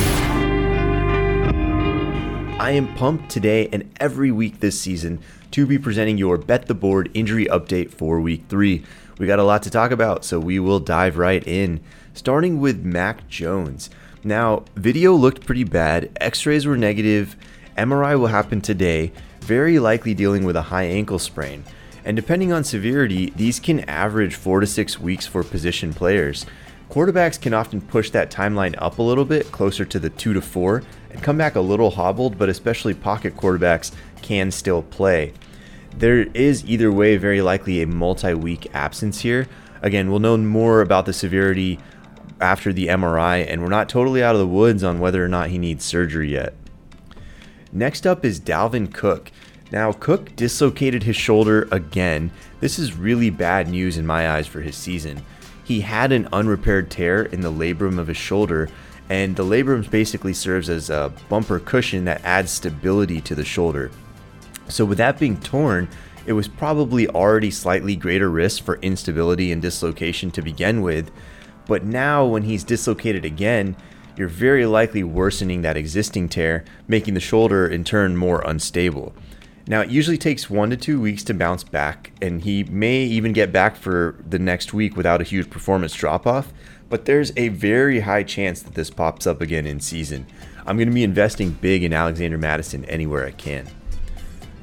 I am pumped today and every week this season to be presenting your Bet the Board injury update for week three. We got a lot to talk about, so we will dive right in, starting with Mac Jones. Now, video looked pretty bad, x-rays were negative, M R I will happen today, very likely dealing with a high ankle sprain. And depending on severity, these can average four to six weeks for position players. Quarterbacks can often push that timeline up a little bit, closer to the two to four, and come back a little hobbled, but especially pocket quarterbacks can still play. There is either way very likely a multi-week absence here. Again, we'll know more about the severity after the M R I, and we're not totally out of the woods on whether or not he needs surgery yet. Next up is Dalvin Cook. Now, Cook dislocated his shoulder again. This is really bad news in my eyes for his season. He had an unrepaired tear in the labrum of his shoulder, and the labrum basically serves as a bumper cushion that adds stability to the shoulder. So with that being torn, it was probably already slightly greater risk for instability and dislocation to begin with, but now when he's dislocated again, you're very likely worsening that existing tear, making the shoulder in turn more unstable. Now, it usually takes one to two weeks to bounce back, and he may even get back for the next week without a huge performance drop-off, but there's a very high chance that this pops up again in season. I'm going to be investing big in Alexander Mattison anywhere I can.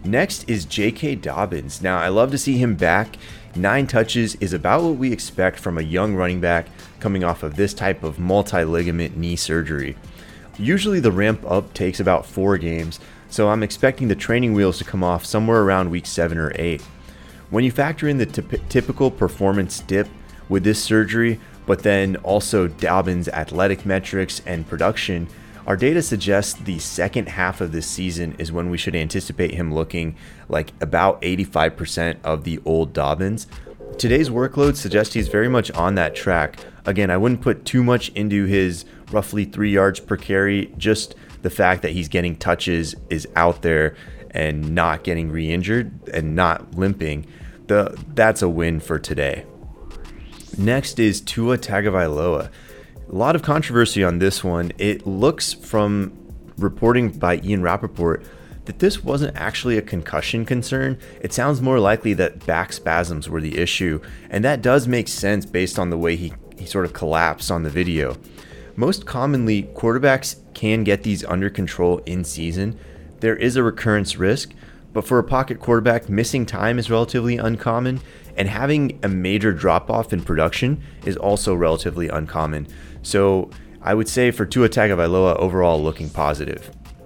Next is J K. Dobbins. Now, I love to see him back. Nine touches is about what we expect from a young running back coming off of this type of multi-ligament knee surgery. Usually the ramp up takes about four games, so I'm expecting the training wheels to come off somewhere around week seven or eight. When you factor in the t- typical performance dip with this surgery, but then also Dobbins' athletic metrics and production, our data suggests the second half of this season is when we should anticipate him looking like about eighty-five percent of the old Dobbins. Today's workload suggests he's very much on that track. Again, I wouldn't put too much into his roughly three yards per carry. Just the fact that he's getting touches, is out there and not getting re-injured and not limping, the that's a win for today. Next is Tua Tagovailoa. A lot of controversy on this one. It looks from reporting by Ian Rappaport that this wasn't actually a concussion concern. It sounds more likely that back spasms were the issue, and that does make sense based on the way he, he sort of collapsed on the video. Most commonly, quarterbacks can get these under control in season. There is a recurrence risk, but for a pocket quarterback, missing time is relatively uncommon, and having a major drop-off in production is also relatively uncommon. So I would say for Tua Tagovailoa, overall looking positive.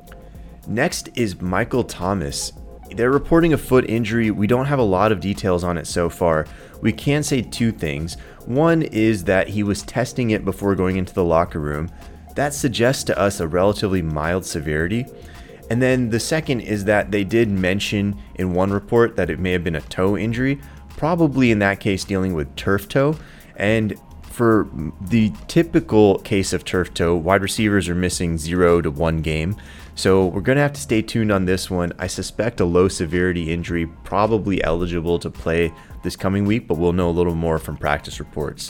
Next is Michael Thomas. They're reporting a foot injury. We don't have a lot of details on it so far. We can say two things. One is that he was testing it before going into the locker room. That suggests to us a relatively mild severity. And then the second is that they did mention in one report that it may have been a toe injury, probably in that case dealing with turf toe. And for the typical case of turf toe, wide receivers are missing zero to one game. So we're going to have to stay tuned on this one. I suspect a low severity injury, probably eligible to play this coming week, but we'll know a little more from practice reports.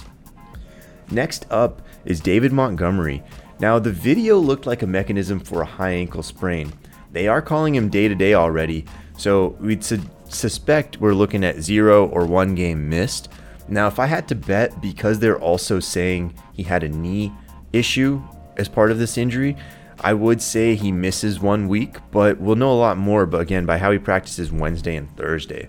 Next up is David Montgomery. Now, the video looked like a mechanism for a high ankle sprain. They are calling him day-to-day already, so we'd su- suspect we're looking at zero or one game missed. Now, if I had to bet, because they're also saying he had a knee issue as part of this injury, I would say he misses one week, but we'll know a lot more, but again, by how he practices Wednesday and Thursday.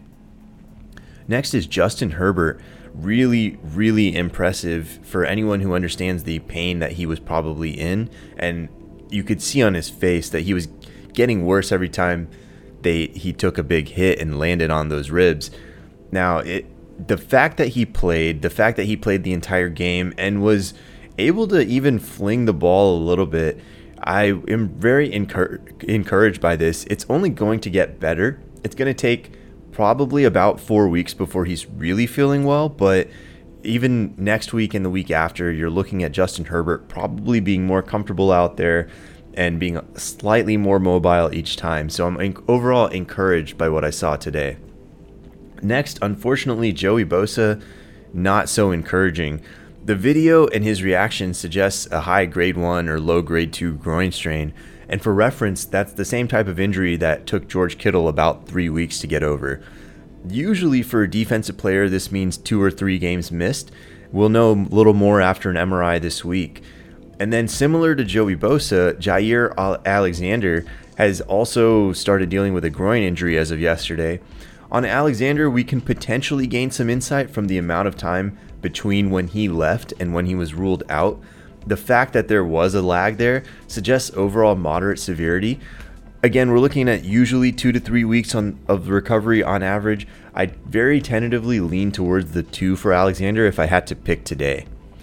Next is Justin Herbert. Really, really impressive for anyone who understands the pain that he was probably in. And you could see on his face that he was getting worse every time they he took a big hit and landed on those ribs. Now, it the fact that he played, the fact that he played the entire game and was able to even fling the ball a little bit, I am very encur- encouraged by this. It's only going to get better. It's going to take probably about four weeks before he's really feeling well, but even next week and the week after, you're looking at Justin Herbert probably being more comfortable out there and being slightly more mobile each time. So I'm overall encouraged by what I saw today. Next, unfortunately, Joey Bosa, not so encouraging. The video and his reaction suggests a high grade one or low grade two groin strain. And for reference, that's the same type of injury that took George Kittle about three weeks to get over. Usually for a defensive player, this means two or three games missed. We'll know a little more after an M R I this week. And then similar to Joey Bosa, Jair Alexander has also started dealing with a groin injury as of yesterday. On Alexander, we can potentially gain some insight from the amount of time between when he left and when he was ruled out. The fact that there was a lag there suggests overall moderate severity. Again, we're looking at usually two to three weeks on, of recovery on average. I'd very tentatively lean towards the two for Alexander if I had to pick today.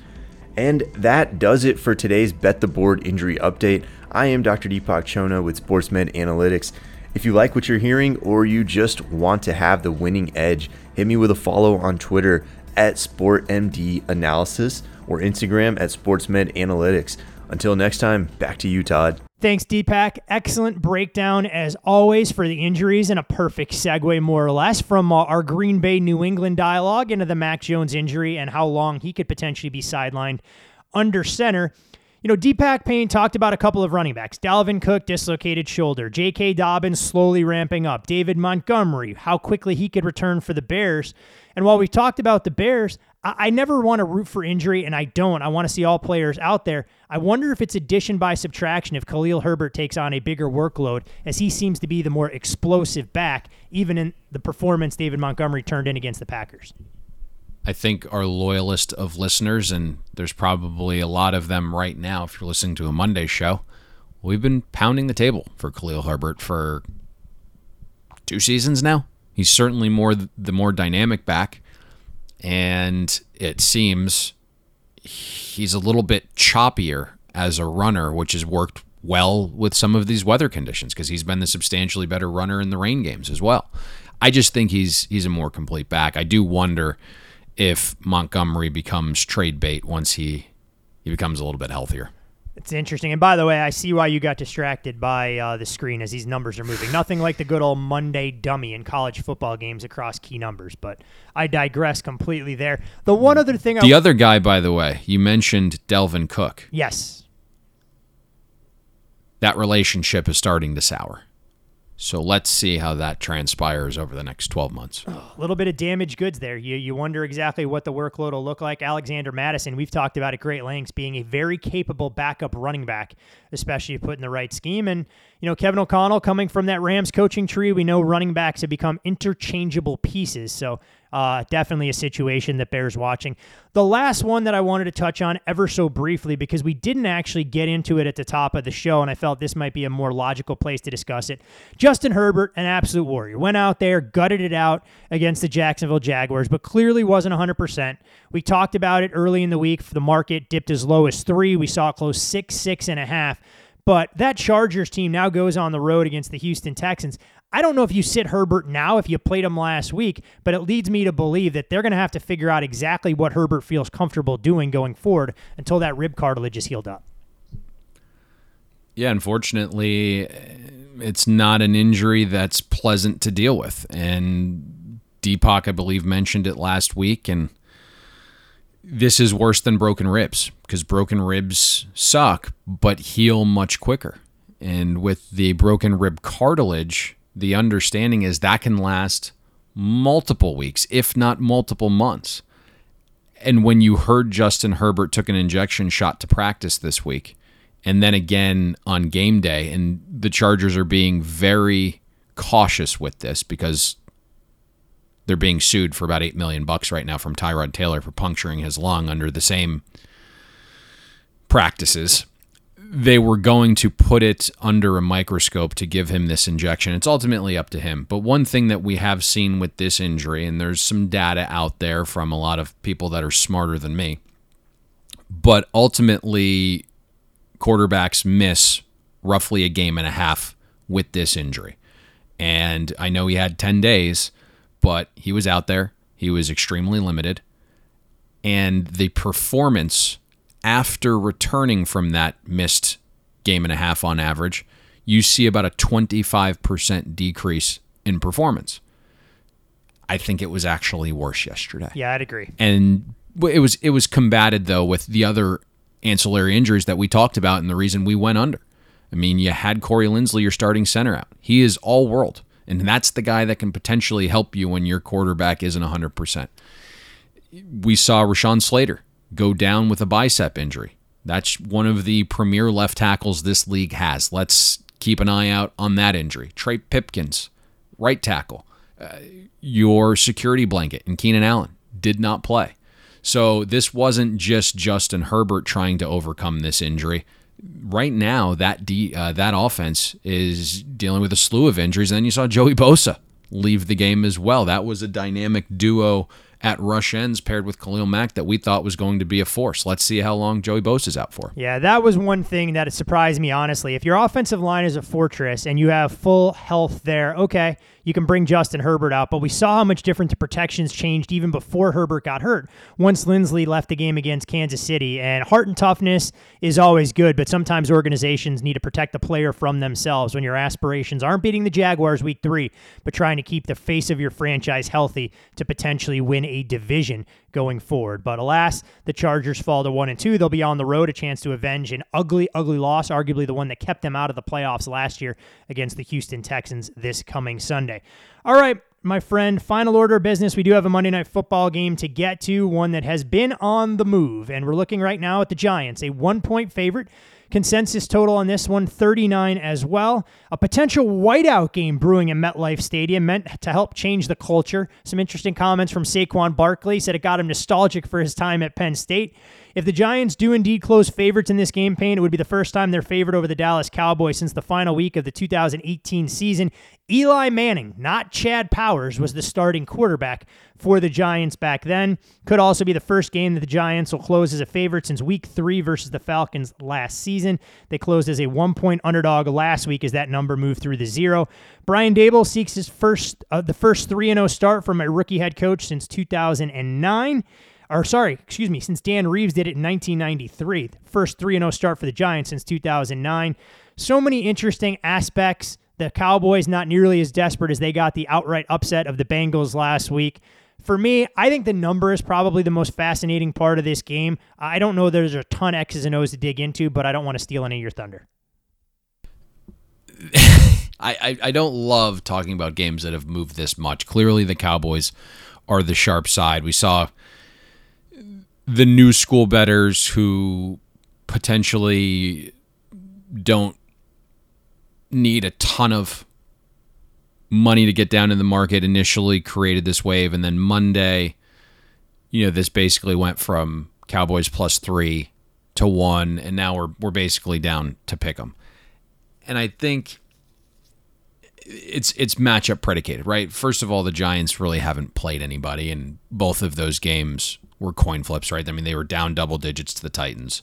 And that does it for today's Bet the Board injury update. I am Doctor Deepak Chona with SportsMed Analytics. If you like what you're hearing or you just want to have the winning edge, hit me with a follow on Twitter at SportMDAnalysis or Instagram at SportsMed Analytics. Until next time, back to you, Todd. Thanks, Deepak. Excellent breakdown, as always, for the injuries and a perfect segue, more or less, from uh, our Green Bay, New England dialogue into the Mac Jones injury and how long he could potentially be sidelined under center. You know, Deepak Payne talked about a couple of running backs. Dalvin Cook, dislocated shoulder. J K. Dobbins slowly ramping up. David Montgomery, how quickly he could return for the Bears. And while we talked about the Bears, I, I never want to root for injury, and I don't. I want to see all players out there. I wonder if it's addition by subtraction if Khalil Herbert takes on a bigger workload, as he seems to be the more explosive back, even in the performance David Montgomery turned in against the Packers. I think our loyalist of listeners, and there's probably a lot of them right now if you're listening to a Monday show, we've been pounding the table for Khalil Herbert for two seasons now. He's certainly more the more dynamic back, and it seems he's a little bit choppier as a runner, which has worked well with some of these weather conditions because he's been the substantially better runner in the rain games as well. I just think he's he's a more complete back. I do wonder if Montgomery becomes trade bait once he he becomes a little bit healthier. It's interesting. And by the way, I see why you got distracted by uh, the screen as these numbers are moving. Nothing like the good old Monday dummy in college football games across key numbers, but I digress completely there. The one other thing... The I... other guy, by the way, you mentioned Dalvin Cook. Yes. That relationship is starting to sour. So let's see how that transpires over the next twelve months. A little bit of damaged goods there. You you wonder exactly what the workload will look like. Alexander Mattison, we've talked about at great lengths, being a very capable backup running back, especially if put in the right scheme. And, you know, Kevin O'Connell coming from that Rams coaching tree, we know running backs have become interchangeable pieces. So uh, definitely a situation that bears watching. The last one that I wanted to touch on ever so briefly, because we didn't actually get into it at the top of the show, and I felt this might be a more logical place to discuss it. Justin Herbert, an absolute warrior, went out there, gutted it out against the Jacksonville Jaguars, but clearly wasn't one hundred percent. We talked about it early in the week. The market dipped as low as three. We saw it close six, six and a half. But that Chargers team now goes on the road against the Houston Texans. I don't know if you sit Herbert now, if you played him last week, but it leads me to believe that they're going to have to figure out exactly what Herbert feels comfortable doing going forward until that rib cartilage is healed up. Yeah, unfortunately, it's not an injury that's pleasant to deal with. And Deepak, I believe, mentioned it last week, and this is worse than broken ribs because broken ribs suck but heal much quicker. And with the broken rib cartilage, the understanding is that can last multiple weeks, if not multiple months. And when you heard Justin Herbert took an injection shot to practice this week, and then again on game day, and the Chargers are being very cautious with this because they're being sued for about eight million bucks right now from Tyrod Taylor for puncturing his lung under the same practices. They were going to put it under a microscope to give him this injection. It's ultimately up to him. But one thing that we have seen with this injury, and there's some data out there from a lot of people that are smarter than me, but ultimately quarterbacks miss roughly a game and a half with this injury. And I know he had ten days, but he was out there. He was extremely limited. And the performance after returning from that missed game and a half on average, you see about a twenty-five percent decrease in performance. I think it was actually worse yesterday. Yeah, I'd agree. And it was it was combated, though, with the other ancillary injuries that we talked about and the reason we went under. I mean, you had Corey Linsley, your starting center, out. He is all-world, and that's the guy that can potentially help you when your quarterback isn't one hundred percent. We saw Rashawn Slater go down with a bicep injury. That's one of the premier left tackles this league has. Let's keep an eye out on that injury. Trey Pipkins, right tackle. Uh, your security blanket and Keenan Allen did not play. So this wasn't just Justin Herbert trying to overcome this injury. Right now, that D, uh, that offense is dealing with a slew of injuries. And then you saw Joey Bosa leave the game as well. That was a dynamic duo at rush ends paired with Khalil Mack that we thought was going to be a force. Let's see how long Joey Bosa's out for. Yeah, that was one thing that surprised me, honestly. If your offensive line is a fortress and you have full health there, okay, you can bring Justin Herbert out, but we saw how much different the protections changed even before Herbert got hurt. Once Linsley left the game against Kansas City, and heart and toughness is always good, but sometimes organizations need to protect the player from themselves when your aspirations aren't beating the Jaguars week three, but trying to keep the face of your franchise healthy to potentially win a division going forward. But alas, the Chargers fall to one and two. They'll be on the road, a chance to avenge an ugly, ugly loss, arguably the one that kept them out of the playoffs last year against the Houston Texans this coming Sunday. All right, my friend, final order of business. We do have a Monday Night Football game to get to, one that has been on the move, and we're looking right now at the Giants, a one-point favorite. Consensus total on this one, thirty-nine as well. A potential whiteout game brewing in MetLife Stadium, meant to help change the culture. Some interesting comments from Saquon Barkley, said it got him nostalgic for his time at Penn State. If the Giants do indeed close favorites in this game, Payne, it would be the first time they're favored over the Dallas Cowboys since the final week of the two thousand eighteen season. Eli Manning, not Chad Powers, was the starting quarterback for the Giants back then. Could also be the first game that the Giants will close as a favorite since week three versus the Falcons last season. They closed as a one-point underdog last week as that number moved through the zero. Brian Daboll seeks his first, uh, the first three and oh start from a rookie head coach since two thousand nine. Or sorry, excuse me, since Dan Reeves did it in nineteen ninety-three. First three and oh start for the Giants since two thousand nine. So many interesting aspects. The Cowboys not nearly as desperate as they got the outright upset of the Bengals last week. For me, I think the number is probably the most fascinating part of this game. I don't know there's a ton of X's and O's to dig into, but I don't want to steal any of your thunder. I, I, I don't love talking about games that have moved this much. Clearly the Cowboys are the sharp side. We saw the new school bettors who potentially don't need a ton of money to get down in the market initially created this wave, and then Monday, you know, this basically went from Cowboys plus three to one, and now we're we're basically down to pick 'em. And I think it's it's matchup predicated, right? First of all, the Giants really haven't played anybody, and both of those games were coin flips, right? I mean, they were down double digits to the Titans.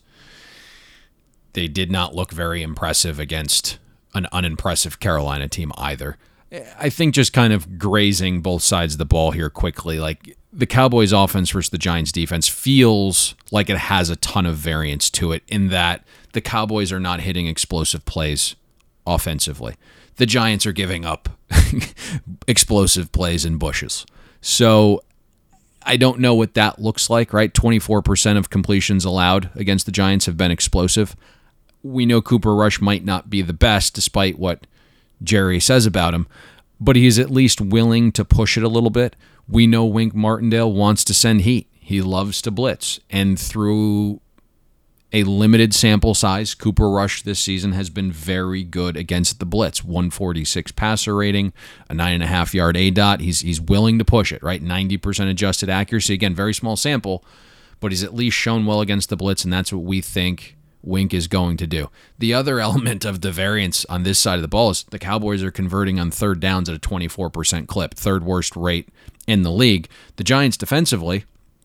They did not look very impressive against an unimpressive Carolina team either. I think just kind of grazing both sides of the ball here quickly, like the Cowboys offense versus the Giants defense feels like it has a ton of variance to it in that the Cowboys are not hitting explosive plays offensively. The Giants are giving up explosive plays in bushes. So I don't know what that looks like, right? twenty-four percent of completions allowed against the Giants have been explosive. We know Cooper Rush might not be the best, despite what Jerry says about him, but he's at least willing to push it a little bit. We know Wink Martindale wants to send heat. He loves to blitz. And through a limited sample size, Cooper Rush this season has been very good against the blitz. one forty-six passer rating, a nine and a half yard A DOT. He's he's willing to push it, right? ninety percent adjusted accuracy. Again, very small sample, but he's at least shown well against the blitz, and that's what we think Wink is going to do. The other element of the variance on this side of the ball is the Cowboys are converting on third downs at a twenty-four percent clip, third worst rate in the league. The Giants defensively,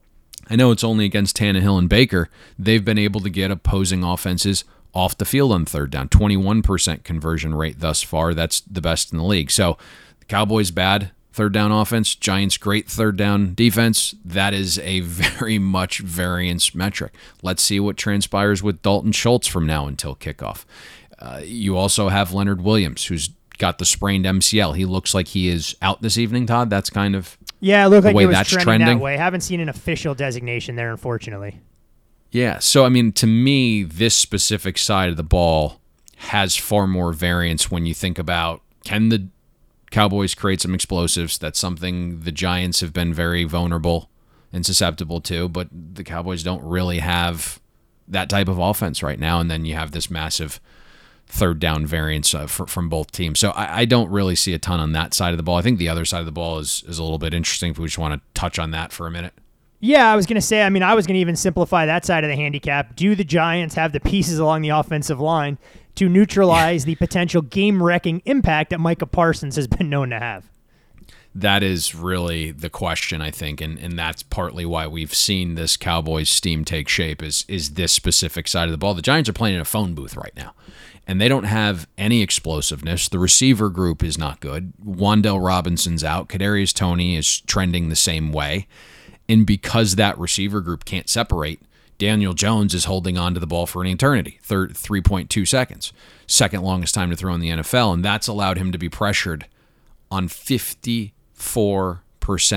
I know it's only against Tannehill and Baker, they've been able to get opposing offenses off the field on third down, twenty-one percent conversion rate thus far. That's the best in the league. So the Cowboys bad third down offense, Giants great third down defense. That is a very much variance metric. Let's see what transpires with Dalton Schultz from now until kickoff. Uh, you also have Leonard Williams, who's got the sprained M C L. He looks like he is out this evening, Todd. That's kind of yeah, it looked the like way it was that's trending, trending that way. I haven't seen an official designation there, unfortunately. Yeah, so I mean, to me, this specific side of the ball has far more variance when you think about, can the Cowboys create some explosives? That's something the Giants have been very vulnerable and susceptible to, but the Cowboys don't really have that type of offense right now, and then you have this massive third down variance uh, for, from both teams. So I, I don't really see a ton on that side of the ball. I think the other side of the ball is, is a little bit interesting if we just want to touch on that for a minute. Yeah, I was going to say, I mean, I was going to even simplify that side of the handicap. Do the Giants have the pieces along the offensive line to neutralize the potential game-wrecking impact that Micah Parsons has been known to have? That is really the question, I think, and, and that's partly why we've seen this Cowboys steam take shape is, is this specific side of the ball. The Giants are playing in a phone booth right now, and they don't have any explosiveness. The receiver group is not good. Wan'Dale Robinson's out. Kadarius Toney is trending the same way. And because that receiver group can't separate, Daniel Jones is holding on to the ball for an eternity, third, three point two seconds, second longest time to throw in the N F L, and that's allowed him to be pressured on fifty-four percent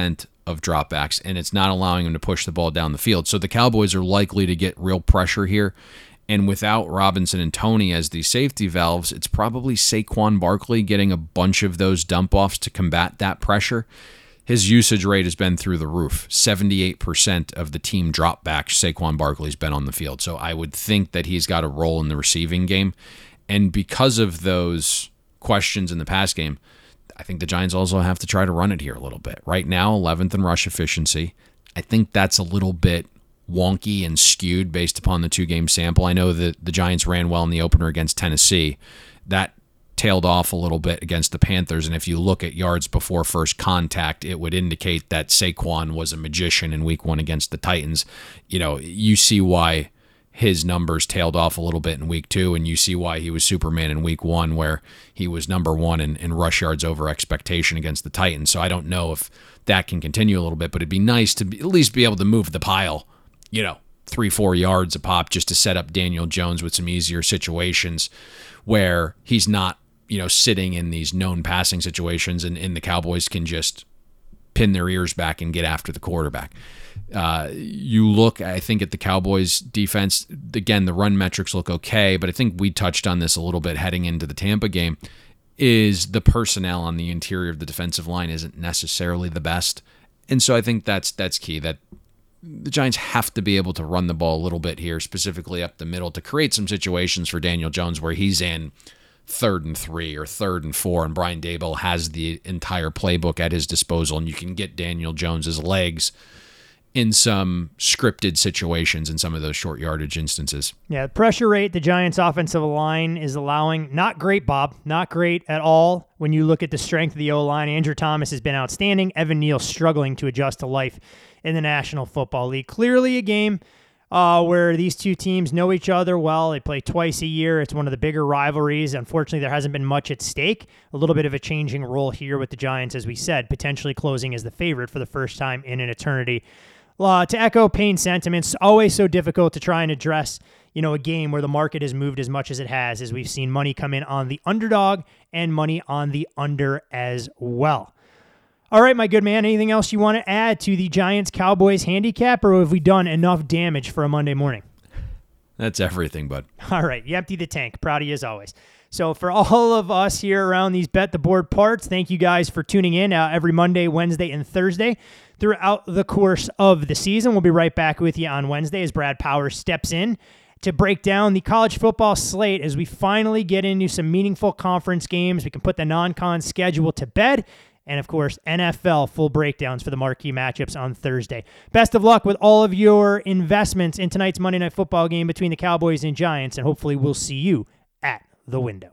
of dropbacks, and it's not allowing him to push the ball down the field. So the Cowboys are likely to get real pressure here. And without Robinson and Toney as the safety valves, it's probably Saquon Barkley getting a bunch of those dump-offs to combat that pressure. His usage rate has been through the roof. seventy-eight percent of the team dropbacks, Saquon Barkley's been on the field. So I would think that he's got a role in the receiving game. And because of those questions in the pass game, I think the Giants also have to try to run it here a little bit. Right now, eleventh in rush efficiency. I think that's a little bit wonky and skewed based upon the two-game sample. I know that the Giants ran well in the opener against Tennessee. That tailed off a little bit against the Panthers, and if you look at yards before first contact, it would indicate that Saquon was a magician in week one against the Titans. You know, you see why his numbers tailed off a little bit in week two, and you see why he was Superman in week one, where he was number one in, in rush yards over expectation against the Titans. So I don't know if that can continue a little bit, but it'd be nice to be, at least be able to move the pile, you know, three, four yards a pop just to set up Daniel Jones with some easier situations where he's not, you know, sitting in these known passing situations and, and the Cowboys can just pin their ears back and get after the quarterback. Uh, you look, I think, at the Cowboys defense, again, the run metrics look okay, but I think we touched on this a little bit heading into the Tampa game, is the personnel on the interior of the defensive line isn't necessarily the best. And so I think that's that's key, that the Giants have to be able to run the ball a little bit here, specifically up the middle, to create some situations for Daniel Jones where he's in third and three or third and four, and Brian Daboll has the entire playbook at his disposal, and you can get Daniel Jones's legs in some scripted situations in some of those short yardage instances. Yeah, the pressure rate the Giants' offensive line is allowing, not great, Bob. Not great at all when you look at the strength of the O-line. Andrew Thomas has been outstanding. Evan Neal struggling to adjust to life in the National Football League. Clearly a game uh, where these two teams know each other well. They play twice a year. It's one of the bigger rivalries. Unfortunately, there hasn't been much at stake. A little bit of a changing role here with the Giants, as we said, potentially closing as the favorite for the first time in an eternity. Uh, to echo Payne's sentiments, always so difficult to try and address, you know, a game where the market has moved as much as it has, as we've seen money come in on the underdog and money on the under as well. All right, my good man, anything else you want to add to the Giants-Cowboys handicap, or have we done enough damage for a Monday morning? That's everything, bud. All right, you empty the tank. Proud of you as always. So for all of us here around these Bet the Board parts, thank you guys for tuning in uh, every Monday, Wednesday, and Thursday throughout the course of the season. We'll be right back with you on Wednesday as Brad Powers steps in to break down the college football slate as we finally get into some meaningful conference games. We can put the non-con schedule to bed. And, of course, N F L full breakdowns for the marquee matchups on Thursday. Best of luck with all of your investments in tonight's Monday Night Football game between the Cowboys and Giants, and hopefully we'll see you at the window.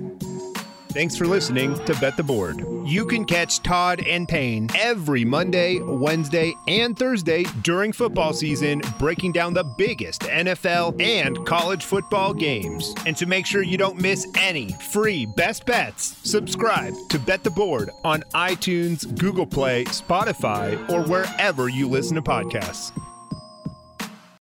Thanks for listening to Bet the Board. You can catch Todd and Payne every Monday, Wednesday, and Thursday during football season, breaking down the biggest N F L and college football games. And to make sure you don't miss any free best bets, subscribe to Bet the Board on iTunes, Google Play, Spotify, or wherever you listen to podcasts.